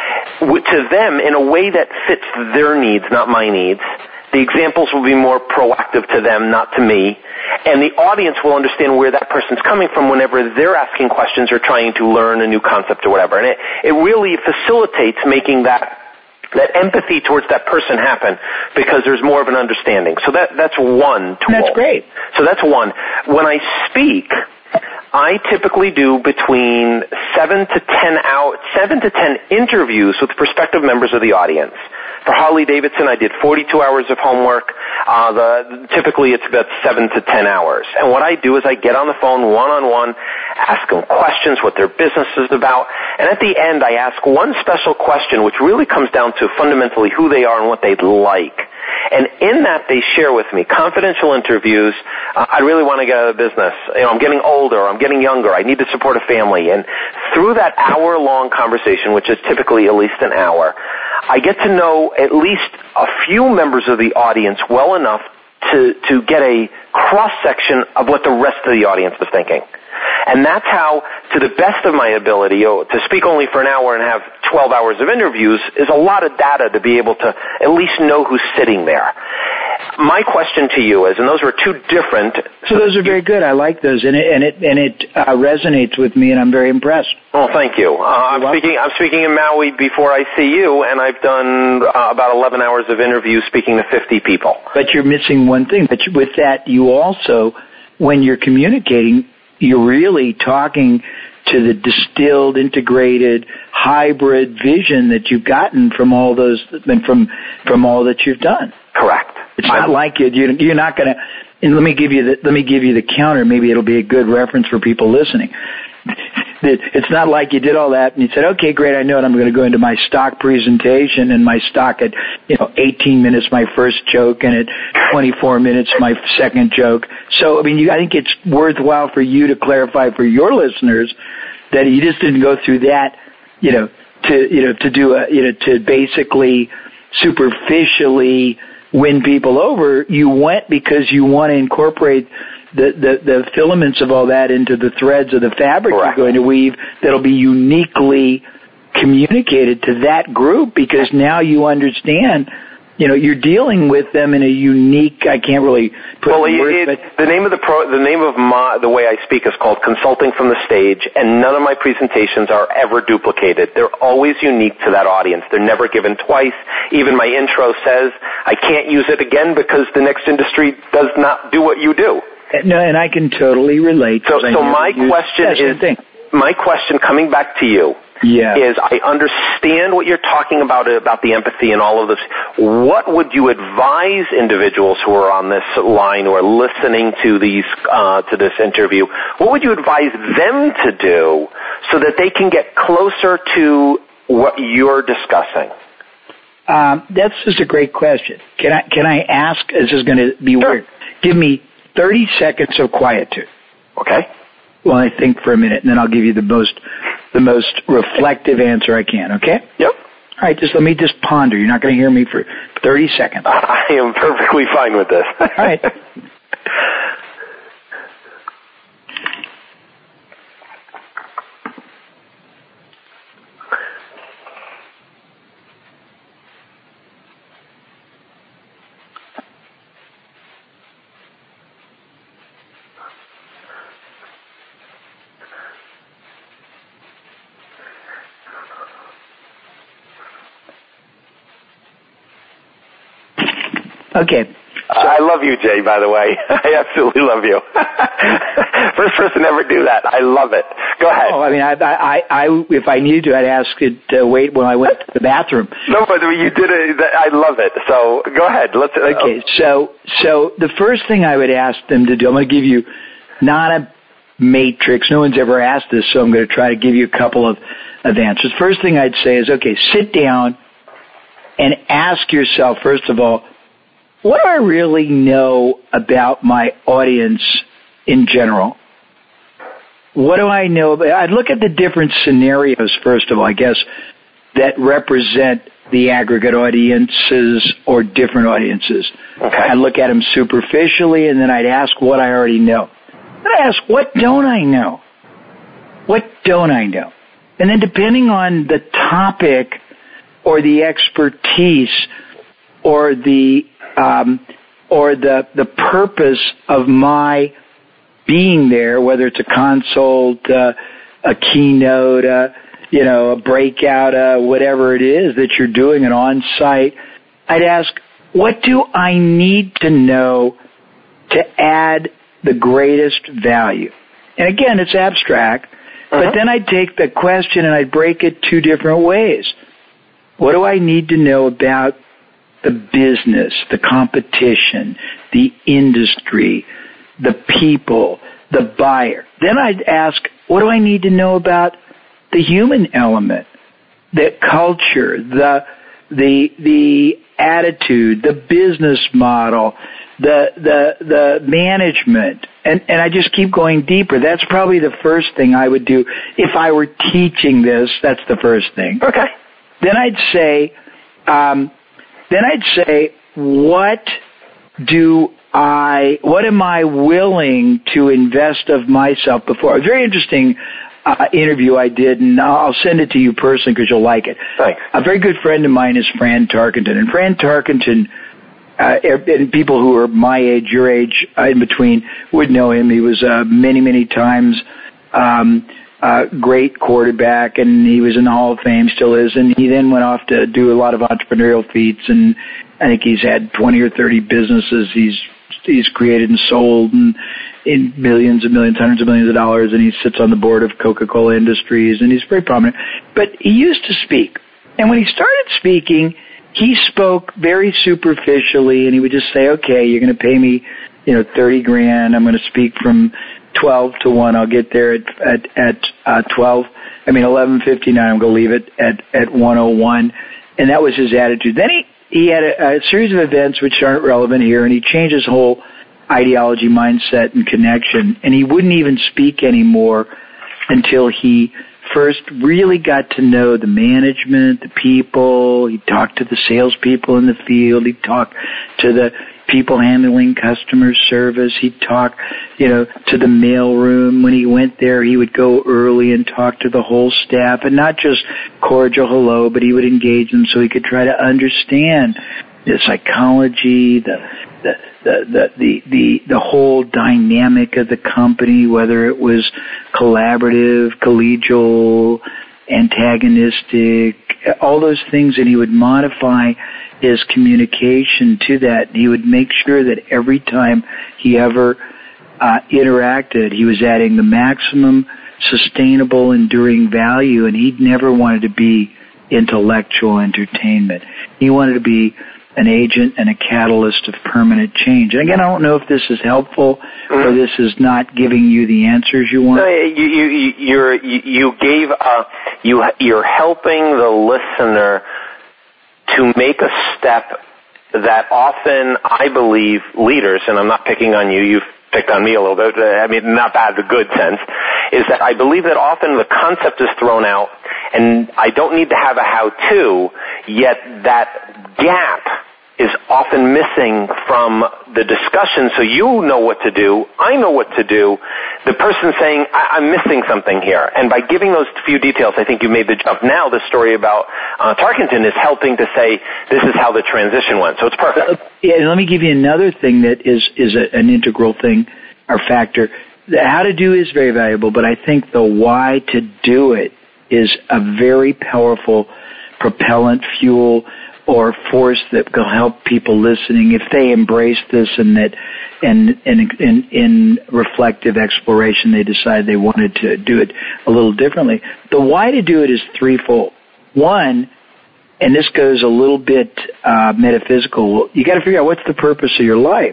to them in a way that fits their needs, not my needs. The examples will be more proactive to them, not to me. And the audience will understand where that person's coming from whenever they're asking questions or trying to learn a new concept or whatever. And it, it really facilitates making that that empathy towards that person happen because there's more of an understanding. So that that's one tool. That's great. So that's one. When I speak, I typically do between seven to ten out, seven to ten interviews with prospective members of the audience. For Harley Davidson, I did forty-two hours of homework. Uh, the, typically it's about seven to ten hours. And what I do is I get on the phone one-on-one, ask them questions, what their business is about, and at the end I ask one special question which really comes down to fundamentally who they are and what they'd like. And in that, they share with me confidential interviews. Uh, I really want to get out of business. You know, I'm getting older. I'm getting younger. I need to support a family. And through that hour-long conversation, which is typically at least an hour, I get to know at least a few members of the audience well enough to, to get a cross-section of what the rest of the audience is thinking. And that's how, to the best of my ability, oh, to speak only for an hour and have twelve hours of interviews is a lot of data to be able to at least know who's sitting there. My question to you is, and those were two different... So those are very good. I like those, and it, and it, and it uh, resonates with me, and I'm very impressed. Oh, thank you. Uh, I'm speaking I'm speaking in Maui before I see you, and I've done uh, about eleven hours of interviews speaking to fifty people. But you're missing one thing. But with that, you also, when you're communicating, you're really talking to the distilled, integrated, hybrid vision that you've gotten from all those, from from all that you've done. Correct. It's not I'm, like it. You, you're not going to. And let me give you the let me give you the counter. Maybe it'll be a good reference for people listening. It's not like you did all that and you said, "Okay, great, I know it. I'm going to go into my stock presentation and my stock at you know eighteen minutes my first joke and at twenty-four minutes my second joke." So I mean, you, I think it's worthwhile for you to clarify for your listeners that you just didn't go through that, you know, to you know to do a you know to basically superficially win people over. You went because you want to incorporate the, the, the filaments of all that into the threads of the fabric Correct. You're going to weave that'll be uniquely communicated to that group, because now you understand, you know, you're dealing with them in a unique, I can't really put well, it in words, it, but the name of the pro, the name of my, the way I speak is called Consulting from the Stage, and none of my presentations are ever duplicated. They're always unique to that audience. They're never given twice. Even my intro says I can't use it again because the next industry does not do what you do. No, and I can totally relate. So, so my question is, my question coming back to you yeah. is, I understand what you're talking about, about the empathy and all of this. What would you advise individuals who are on this line, who are listening to these, uh, to this interview, what would you advise them to do so that they can get closer to what you're discussing? Um, that's just a great question. Can I, can I ask, this is going to be sure. weird, give me thirty seconds of quietude. Okay. Well, I think for a minute, and then I'll give you the most, the most reflective answer I can, okay? Yep. All right, just let me just ponder. You're not going to hear me for thirty seconds. I am perfectly fine with this. All right. Okay. So, I love you, Jay, by the way. I absolutely love you. First person to ever do that. I love it. Go ahead. Oh, I mean, I, I, I, if I needed to, I'd ask it to wait when I went to the bathroom. No, but you did it. I love it. So go ahead. Let's. Okay. So, so the first thing I would ask them to do, I'm going to give you not a matrix. No one's ever asked this, so I'm going to try to give you a couple of, of answers. First thing I'd say is, okay, sit down and ask yourself, first of all, what do I really know about my audience in general? What do I know about? I'd look at the different scenarios, first of all, I guess, that represent the aggregate audiences or different audiences. Okay. I'd look at them superficially, and then I'd ask what I already know. Then I'd ask, what don't I know? What don't I know? And then depending on the topic or the expertise or the Um, or the the purpose of my being there, whether it's a consult, uh, a keynote, uh, you know, a breakout, uh, whatever it is that you're doing, an on-site, I'd ask, what do I need to know to add the greatest value? And again, it's abstract, uh-huh. but then I'd take the question and I'd break it two different ways. What do I need to know about the business, the competition, the industry, the people, the buyer. Then I'd ask, what do I need to know about the human element, the culture, the the the attitude, the business model, the the the management, and and I just keep going deeper. That's probably the first thing I would do if I were teaching this. That's the first thing. Okay. Then I'd say, um, then I'd say, what do I, what am I willing to invest of myself before? A very interesting uh, interview I did, and I'll send it to you personally because you'll like it. Thanks. A very good friend of mine is Fran Tarkenton, and Fran Tarkenton, uh, and people who are my age, your age, uh, in between, would know him. He was uh, many, many times um, uh, great quarterback, and he was in the Hall of Fame, still is, and he then went off to do a lot of entrepreneurial feats, and I think he's had twenty or thirty businesses he's he's created and sold and in millions and millions, hundreds of millions of dollars, and he sits on the board of Coca-Cola Industries, and he's very prominent. But he used to speak. And when he started speaking, he spoke very superficially, and he would just say, okay, you're going to pay me, you know, thirty grand. I'm going to speak from twelve to one. I'll get there at, at, at uh, twelve. I mean, eleven fifty-nine. I'm going to leave it at, at one oh one. And that was his attitude. Then he, He had a, a series of events which aren't relevant here, and he changed his whole ideology, mindset, and connection, and he wouldn't even speak anymore until he first really got to know the management, the people. He talked to the salespeople in the field. He talked to the people handling customer service. He'd talk, you know, to the mail room. When he went there, he would go early and talk to the whole staff, and not just cordial hello, but he would engage them so he could try to understand the psychology, the the the the the the, the whole dynamic of the company, whether it was collaborative, collegial, antagonistic, all those things, and he would modify his communication to that. He would make sure that every time he ever uh, interacted, he was adding the maximum sustainable, enduring value, and he never wanted to be intellectual entertainment. He wanted to be an agent and a catalyst of permanent change. And again, I don't know if this is helpful mm-hmm. or this is not giving you the answers you want. No, you, you, you're, you, you gave, uh, you, you're helping the listener to make a step that often, I believe, leaders, and I'm not picking on you, you've picked on me a little bit, I mean, not bad, the good sense, is that I believe that often the concept is thrown out, and I don't need to have a how-to, yet that gap is often missing from the discussion, so you know what to do, I know what to do, the person saying, I- I'm missing something here. And by giving those few details, I think you made the jump. Now the story about uh, Tarkenton is helping to say, this is how the transition went, so it's perfect. Uh, yeah, and let me give you another thing that is, is a, an integral thing, or factor. The how to do is very valuable, but I think the why to do it is a very powerful propellant, fuel, or force that will help people listening if they embrace this and that and in, in, in reflective exploration they decide they wanted to do it a little differently. The why to do it is threefold. One, and this goes a little bit uh, metaphysical, you got to figure out what's the purpose of your life.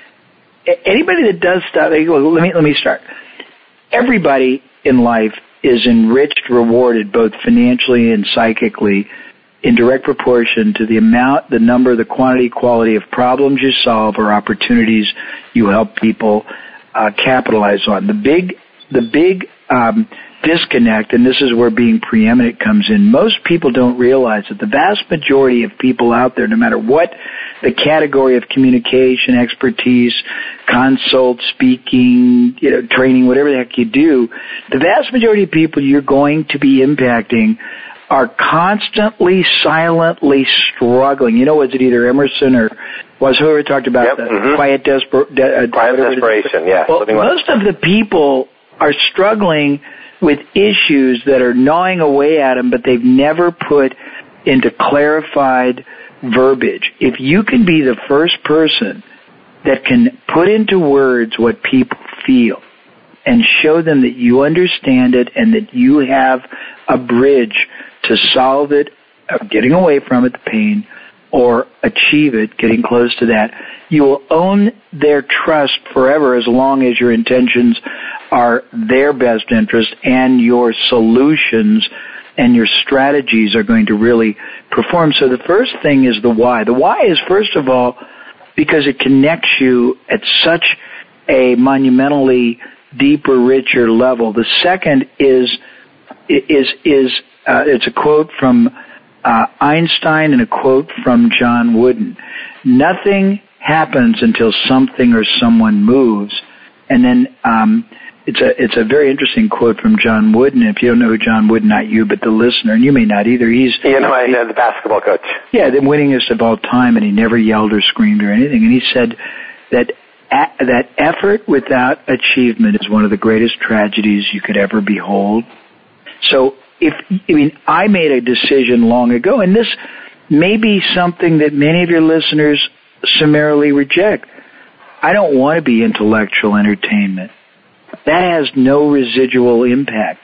Anybody that does stuff, let me let me start. Everybody in life is enriched, rewarded both financially and psychically in direct proportion to the amount, the number, the quantity, quality of problems you solve or opportunities you help people uh, capitalize on. The big, the big um, disconnect, and this is where being preeminent comes in, most people don't realize that the vast majority of people out there, no matter what the category of communication, expertise, consult, speaking, you know, training, whatever the heck you do, the vast majority of people you're going to be impacting are constantly, silently struggling. You know, was it either Emerson or was whoever talked about yep, the mm-hmm. quiet, desper- de- uh, quiet desperation? Yeah. Well, most of the people are struggling with issues that are gnawing away at them, but they've never put into clarified verbiage. If you can be the first person that can put into words what people feel and show them that you understand it and that you have a bridge to solve it, getting away from it, the pain, or achieve it, getting close to that, you will own their trust forever as long as your intentions are their best interest and your solutions and your strategies are going to really perform. So the first thing is the why. The why is, first of all, because it connects you at such a monumentally deeper, richer level. The second is, is, is, uh, it's a quote from uh, Einstein and a quote from John Wooden. Nothing happens until something or someone moves. And then, um, It's a it's a very interesting quote from John Wooden. If you don't know who John Wooden, not you, but the listener, and you may not either. He's you know, I know the basketball coach. Yeah, the winningest of all time, and he never yelled or screamed or anything. And he said that a, that effort without achievement is one of the greatest tragedies you could ever behold. So, if I mean, I made a decision long ago, and this may be something that many of your listeners summarily reject. I don't want to be intellectual entertainment. That has no residual impact.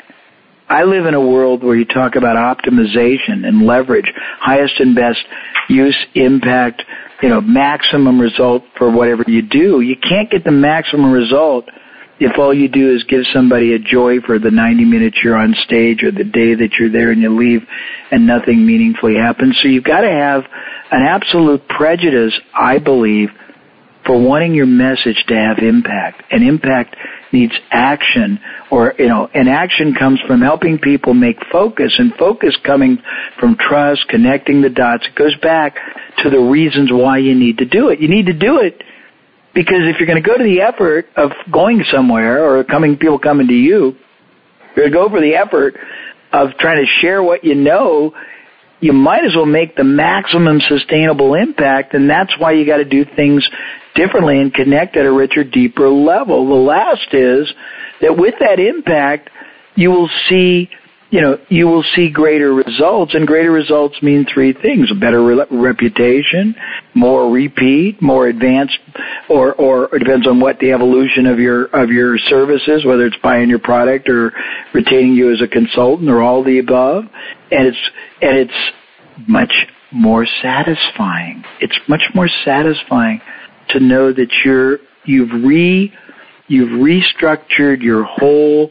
I live in a world where you talk about optimization and leverage, highest and best use, impact, you know, maximum result for whatever you do. You can't get the maximum result if all you do is give somebody a joy for the ninety minutes you're on stage or the day that you're there and you leave and nothing meaningfully happens. So you've got to have an absolute prejudice, I believe, for wanting your message to have impact. And impact needs action, or, you know, and action comes from helping people make focus, and focus coming from trust, connecting the dots. It goes back to the reasons why you need to do it. You need to do it because if you're going to go to the effort of going somewhere or coming, people coming to you, you're going to go for the effort of trying to share what you know, you might as well make the maximum sustainable impact, and that's why you got to do things differently and connect at a richer, deeper level. The last is that with that impact, you will see, you know, you will see greater results, and greater results mean three things: a better re- reputation, more repeat, more advanced, or, or it depends on what the evolution of your of your service is, whether it's buying your product or retaining you as a consultant or all the above, and it's and it's much more satisfying. It's much more satisfying to know that you're you've re you've restructured your whole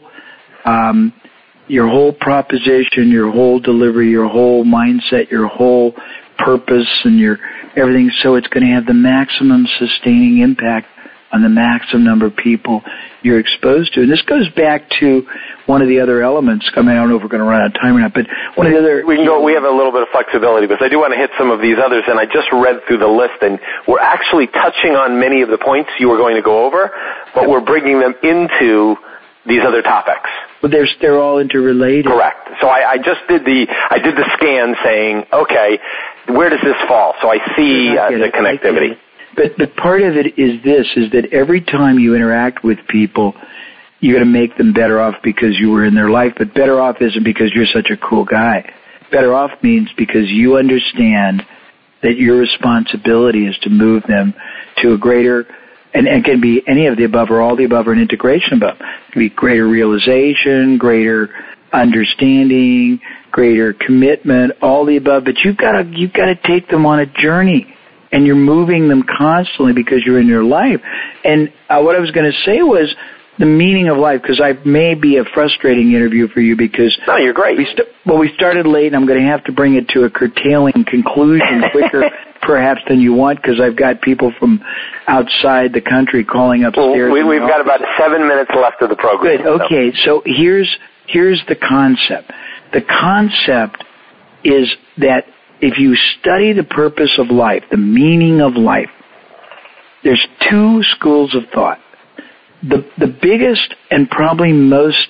um, your whole proposition, your whole delivery, your whole mindset, your whole purpose, and your everything. So it's going to have the maximum sustaining impact on the maximum number of people you're exposed to. And this goes back to one of the other elements. I mean, I don't know if we're going to run out of time or not, but one of the other... We can go, we have a little bit of flexibility, because I do want to hit some of these others, and I just read through the list, and we're actually touching on many of the points you were going to go over, but we're bringing them into these other topics. But they're, they're all interrelated. Correct. So I, I just did the, I did the scan saying, okay, where does this fall? So I see uh, the connectivity. But, but part of it is this, is that every time you interact with people, you're going to make them better off because you were in their life. But better off isn't because you're such a cool guy. Better off means because you understand that your responsibility is to move them to a greater, and it can be any of the above or all the above or an integration above. It can be greater realization, greater understanding, greater commitment, all the above. But you've got to, you've got to take them on a journey. And you're moving them constantly because you're in your life. And uh, what I was going to say was the meaning of life, because I may be a frustrating interview for you because... No, you're great. We st- well, we started late, and I'm going to have to bring it to a curtailing conclusion quicker perhaps than you want, because I've got people from outside the country calling upstairs. Well, we, we've got about seven minutes left of the program. Good, okay. So, so here's here's the concept. The concept is that if you study the purpose of life, the meaning of life, there's two schools of thought. The the biggest and probably most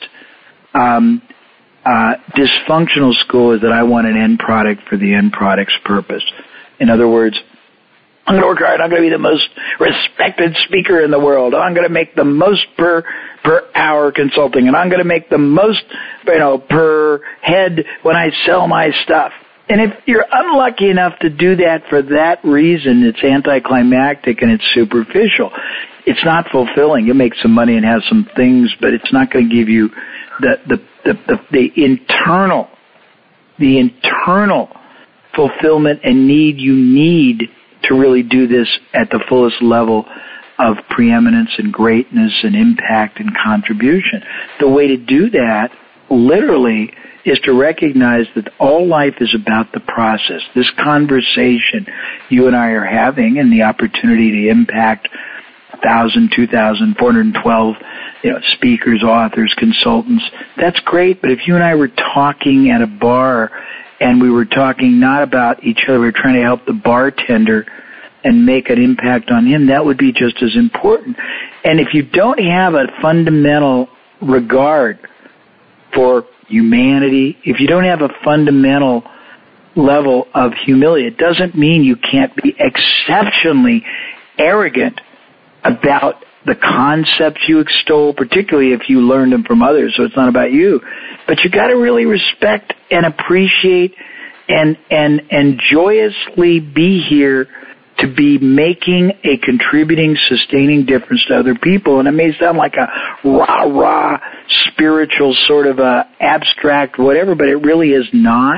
um, uh, dysfunctional school is that I want an end product for the end product's purpose. In other words, I'm going to work hard. I'm going to be the most respected speaker in the world. I'm going to make the most per per hour consulting, and I'm going to make the most, you know, per head when I sell my stuff. And if you're unlucky enough to do that for that reason, it's anticlimactic and it's superficial. It's not fulfilling. You'll make some money and have some things, but it's not going to give you the the the, the, the internal, the internal fulfillment and need you need to really do this at the fullest level of preeminence and greatness and impact and contribution. The way to do that, literally, is to recognize that all life is about the process. This conversation you and I are having and the opportunity to impact one thousand, two thousand, four hundred twelve you know, speakers, authors, consultants, that's great, but if you and I were talking at a bar and we were talking not about each other, we were trying to help the bartender and make an impact on him, that would be just as important. And if you don't have a fundamental regard for humanity, if you don't have a fundamental level of humility, it doesn't mean you can't be exceptionally arrogant about the concepts you extol, particularly if you learned them from others, so it's not about you. But you got to really respect and appreciate and and and joyously be here to be making a contributing, sustaining difference to other people. And it may sound like a rah-rah, spiritual sort of a abstract whatever, but it really is not.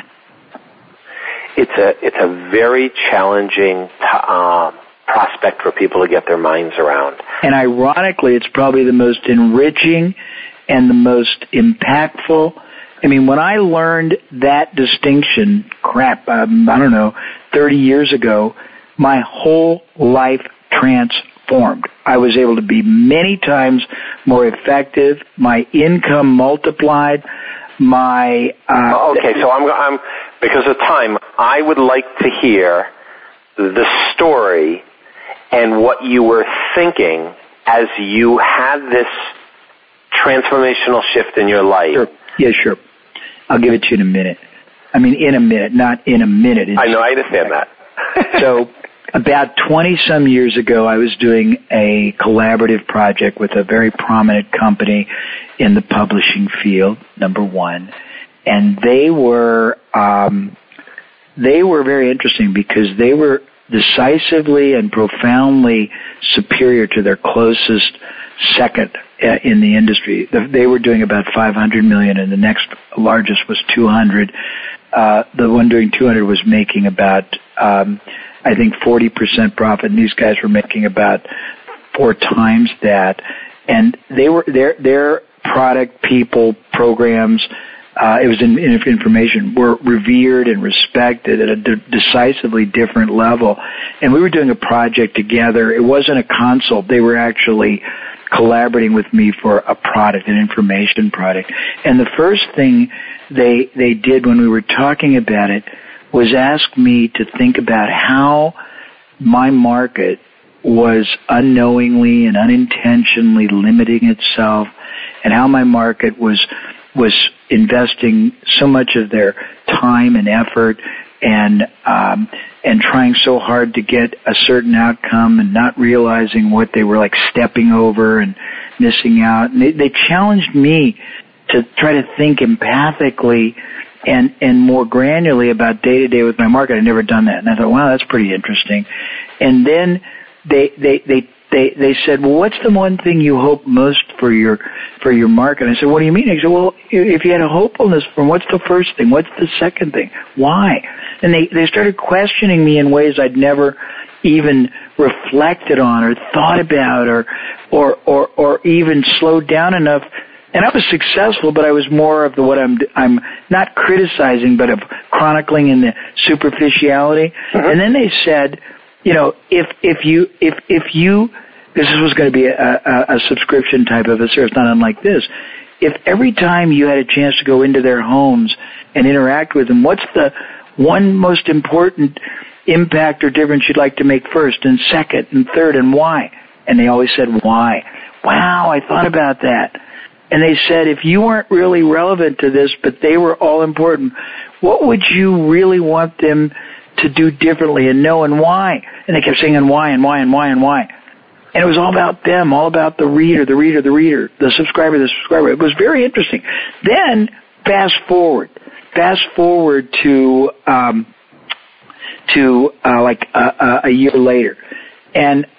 It's a it's a very challenging uh, prospect for people to get their minds around. And ironically, it's probably the most enriching and the most impactful. I mean, when I learned that distinction, crap, um, I don't know, thirty years ago, my whole life transformed. I was able to be many times more effective. My income multiplied. My uh, okay, so I'm, I'm because of time, I would like to hear the story and what you were thinking as you had this transformational shift in your life. Sure. Yeah, sure. I'll give it to you in a minute. I mean, in a minute, not in a minute. I know, I understand that. So about twenty-some years ago, I was doing a collaborative project with a very prominent company in the publishing field, number one. And they were, um, they were very interesting because they were decisively and profoundly superior to their closest second uh, in the industry. They were doing about five hundred million dollars, and the next largest was two hundred. Uh, the one doing two hundred was making about, um, I think, forty percent profit, and these guys were making about four times that. And they were their their product, people, programs. Uh, it was in, in information were revered and respected at a de- decisively different level. And we were doing a project together. It wasn't a consult. They were actually collaborating with me for a product, an information product. And the first thing they they did when we were talking about it was ask me to think about how my market was unknowingly and unintentionally limiting itself, and how my market was was investing so much of their time and effort and um, and trying so hard to get a certain outcome and not realizing what they were like stepping over and missing out. And they, they challenged me to try to think empathically and and more granularly about day to day with my market. I'd never done that, and I thought, wow, that's pretty interesting. And then they they they they they said, well, what's the one thing you hope most for your for your market? I said, what do you mean? They said, well, if you had a hopefulness from, what's the first thing? What's the second thing? Why? And they they started questioning me in ways I'd never even reflected on or thought about or or or, or even slowed down enough. And I was successful, but I was more of the what I'm I'm not criticizing, but of chronicling in the superficiality. Mm-hmm. And then they said, you know, if if you if if you this was going to be a, a, a subscription type of a service, not unlike this. If every time you had a chance to go into their homes and interact with them, what's the one most important impact or difference you'd like to make first, and second, and third, and why? And they always said, why? Wow, I thought about that. And they said, if you weren't really relevant to this, but they were all important, what would you really want them to do differently, and know, and why? And they kept saying, and why, and why, and why, and why. And it was all about them, all about the reader, the reader, the reader, the subscriber, the subscriber. It was very interesting. Then, fast forward. Fast forward to, um, to, uh, like, uh, uh, a year later. And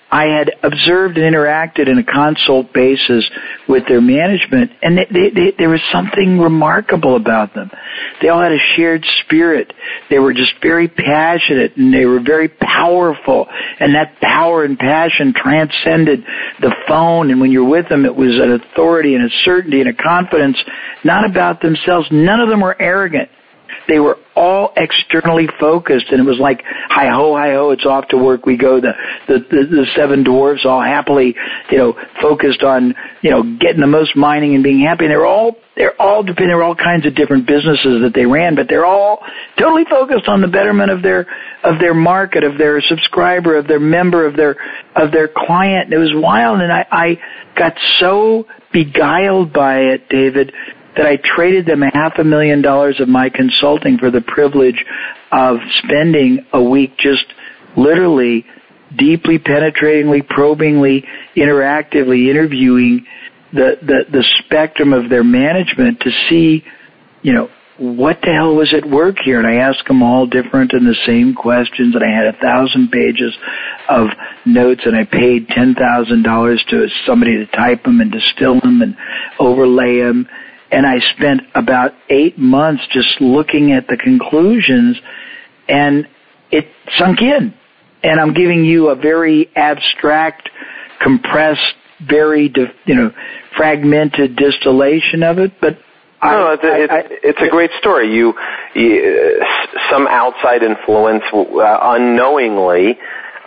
I had observed and interacted in a consult basis with their management, and they, they, they, there was something remarkable about them. They all had a shared spirit. They were just very passionate, and they were very powerful, and that power and passion transcended the phone, and when you're with them, it was an authority and a certainty and a confidence, not about themselves. None of them were arrogant. They were all externally focused, and it was like, hi-ho, hi-ho, it's off to work we go. The, the, the, the seven dwarfs all happily, you know, focused on, you know, getting the most mining and being happy. And they're all, they're all, there were all kinds of different businesses that they ran, but they're all totally focused on the betterment of their, of their market, of their subscriber, of their member, of their, of their client. And it was wild, and I, I got so beguiled by it, David, that I traded them a half a million dollars of my consulting for the privilege of spending a week just literally deeply penetratingly, probingly, interactively interviewing the, the, the spectrum of their management to see, you know, what the hell was at work here? And I asked them all different and the same questions, and I had a thousand pages of notes, and I paid ten thousand dollars to somebody to type them and distill them and overlay them. And I spent about eight months just looking at the conclusions, and it sunk in. And I'm giving you a very abstract, compressed, very, you know, fragmented distillation of it. But no, I, it's, a, I, it's, it's a great story. You, you some outside influence, uh, unknowingly.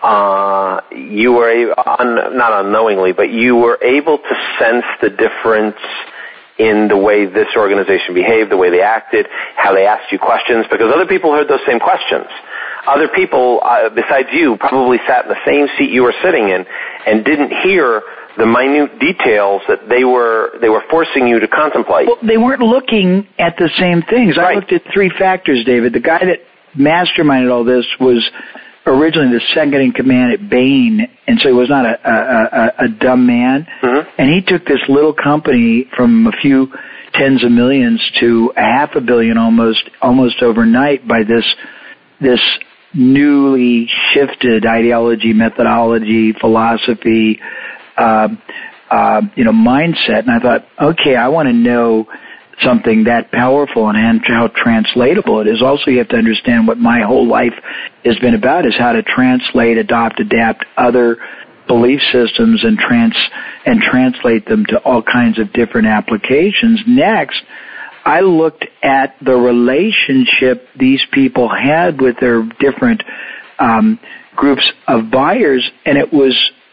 Uh, you were un, not unknowingly, but you were able to sense the difference in the way this organization behaved, the way they acted, how they asked you questions, because other people heard those same questions. Other people, uh, besides you, probably sat in the same seat you were sitting in and didn't hear the minute details that they were they were forcing you to contemplate. Well, they weren't looking at the same things. Right. I looked at three factors, David. The guy that masterminded all this was originally the second in command at Bain, and so he was not a, a, a, a dumb man. Mm-hmm. And he took this little company from a few tens of millions to a half a billion almost, almost overnight by this, this newly shifted ideology, methodology, philosophy, uh, uh, you know, mindset. And I thought, okay, I want to know something that powerful and how translatable it is. Also, you have to understand what my whole life has been about, is how to translate, adopt, adapt other belief systems and trans and translate them to all kinds of different applications. Next, I looked at the relationship these people had with their different um, groups of buyers, and it was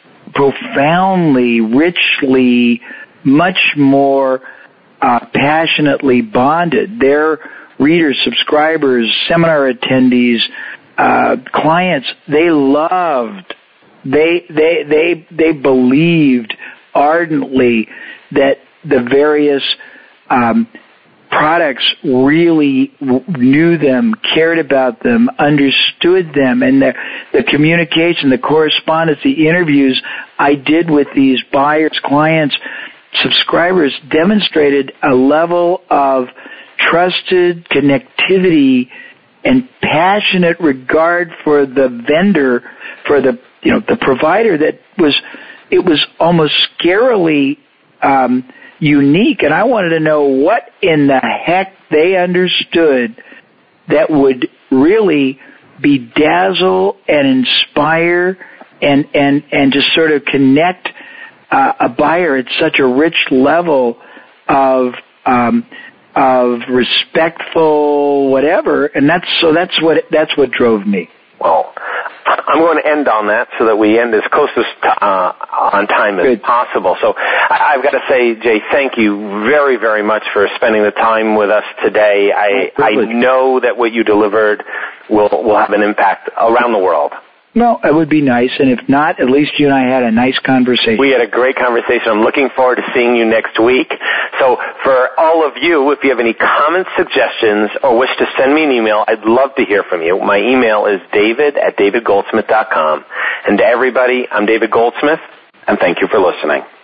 profoundly, richly, much more Uh, passionately bonded. Their readers, subscribers, seminar attendees, uh, clients, they loved, they, they, they, they believed ardently that the various, um, products really knew them, cared about them, understood them, and the, the communication, the correspondence, the interviews I did with these buyers, clients, subscribers demonstrated a level of trusted connectivity and passionate regard for the vendor, for the, you know, the provider that was, it was almost scarily um, unique. And I wanted to know what in the heck they understood that would really bedazzle and inspire and, and, and just sort of connect Uh, a buyer at such a rich level of um, of respectful whatever, and that's so that's what that's what drove me. Well, I'm going to end on that so that we end as close as uh, on time as Good. possible. So I, I've got to say, Jay, thank you very, very much for spending the time with us today. I I know that what you delivered will will have an impact around the world. Well, it would be nice, and if not, at least you and I had a nice conversation. We had a great conversation. I'm looking forward to seeing you next week. So for all of you, if you have any comments, suggestions, or wish to send me an email, I'd love to hear from you. My email is david at david goldsmith dot com. And to everybody, I'm David Goldsmith, and thank you for listening.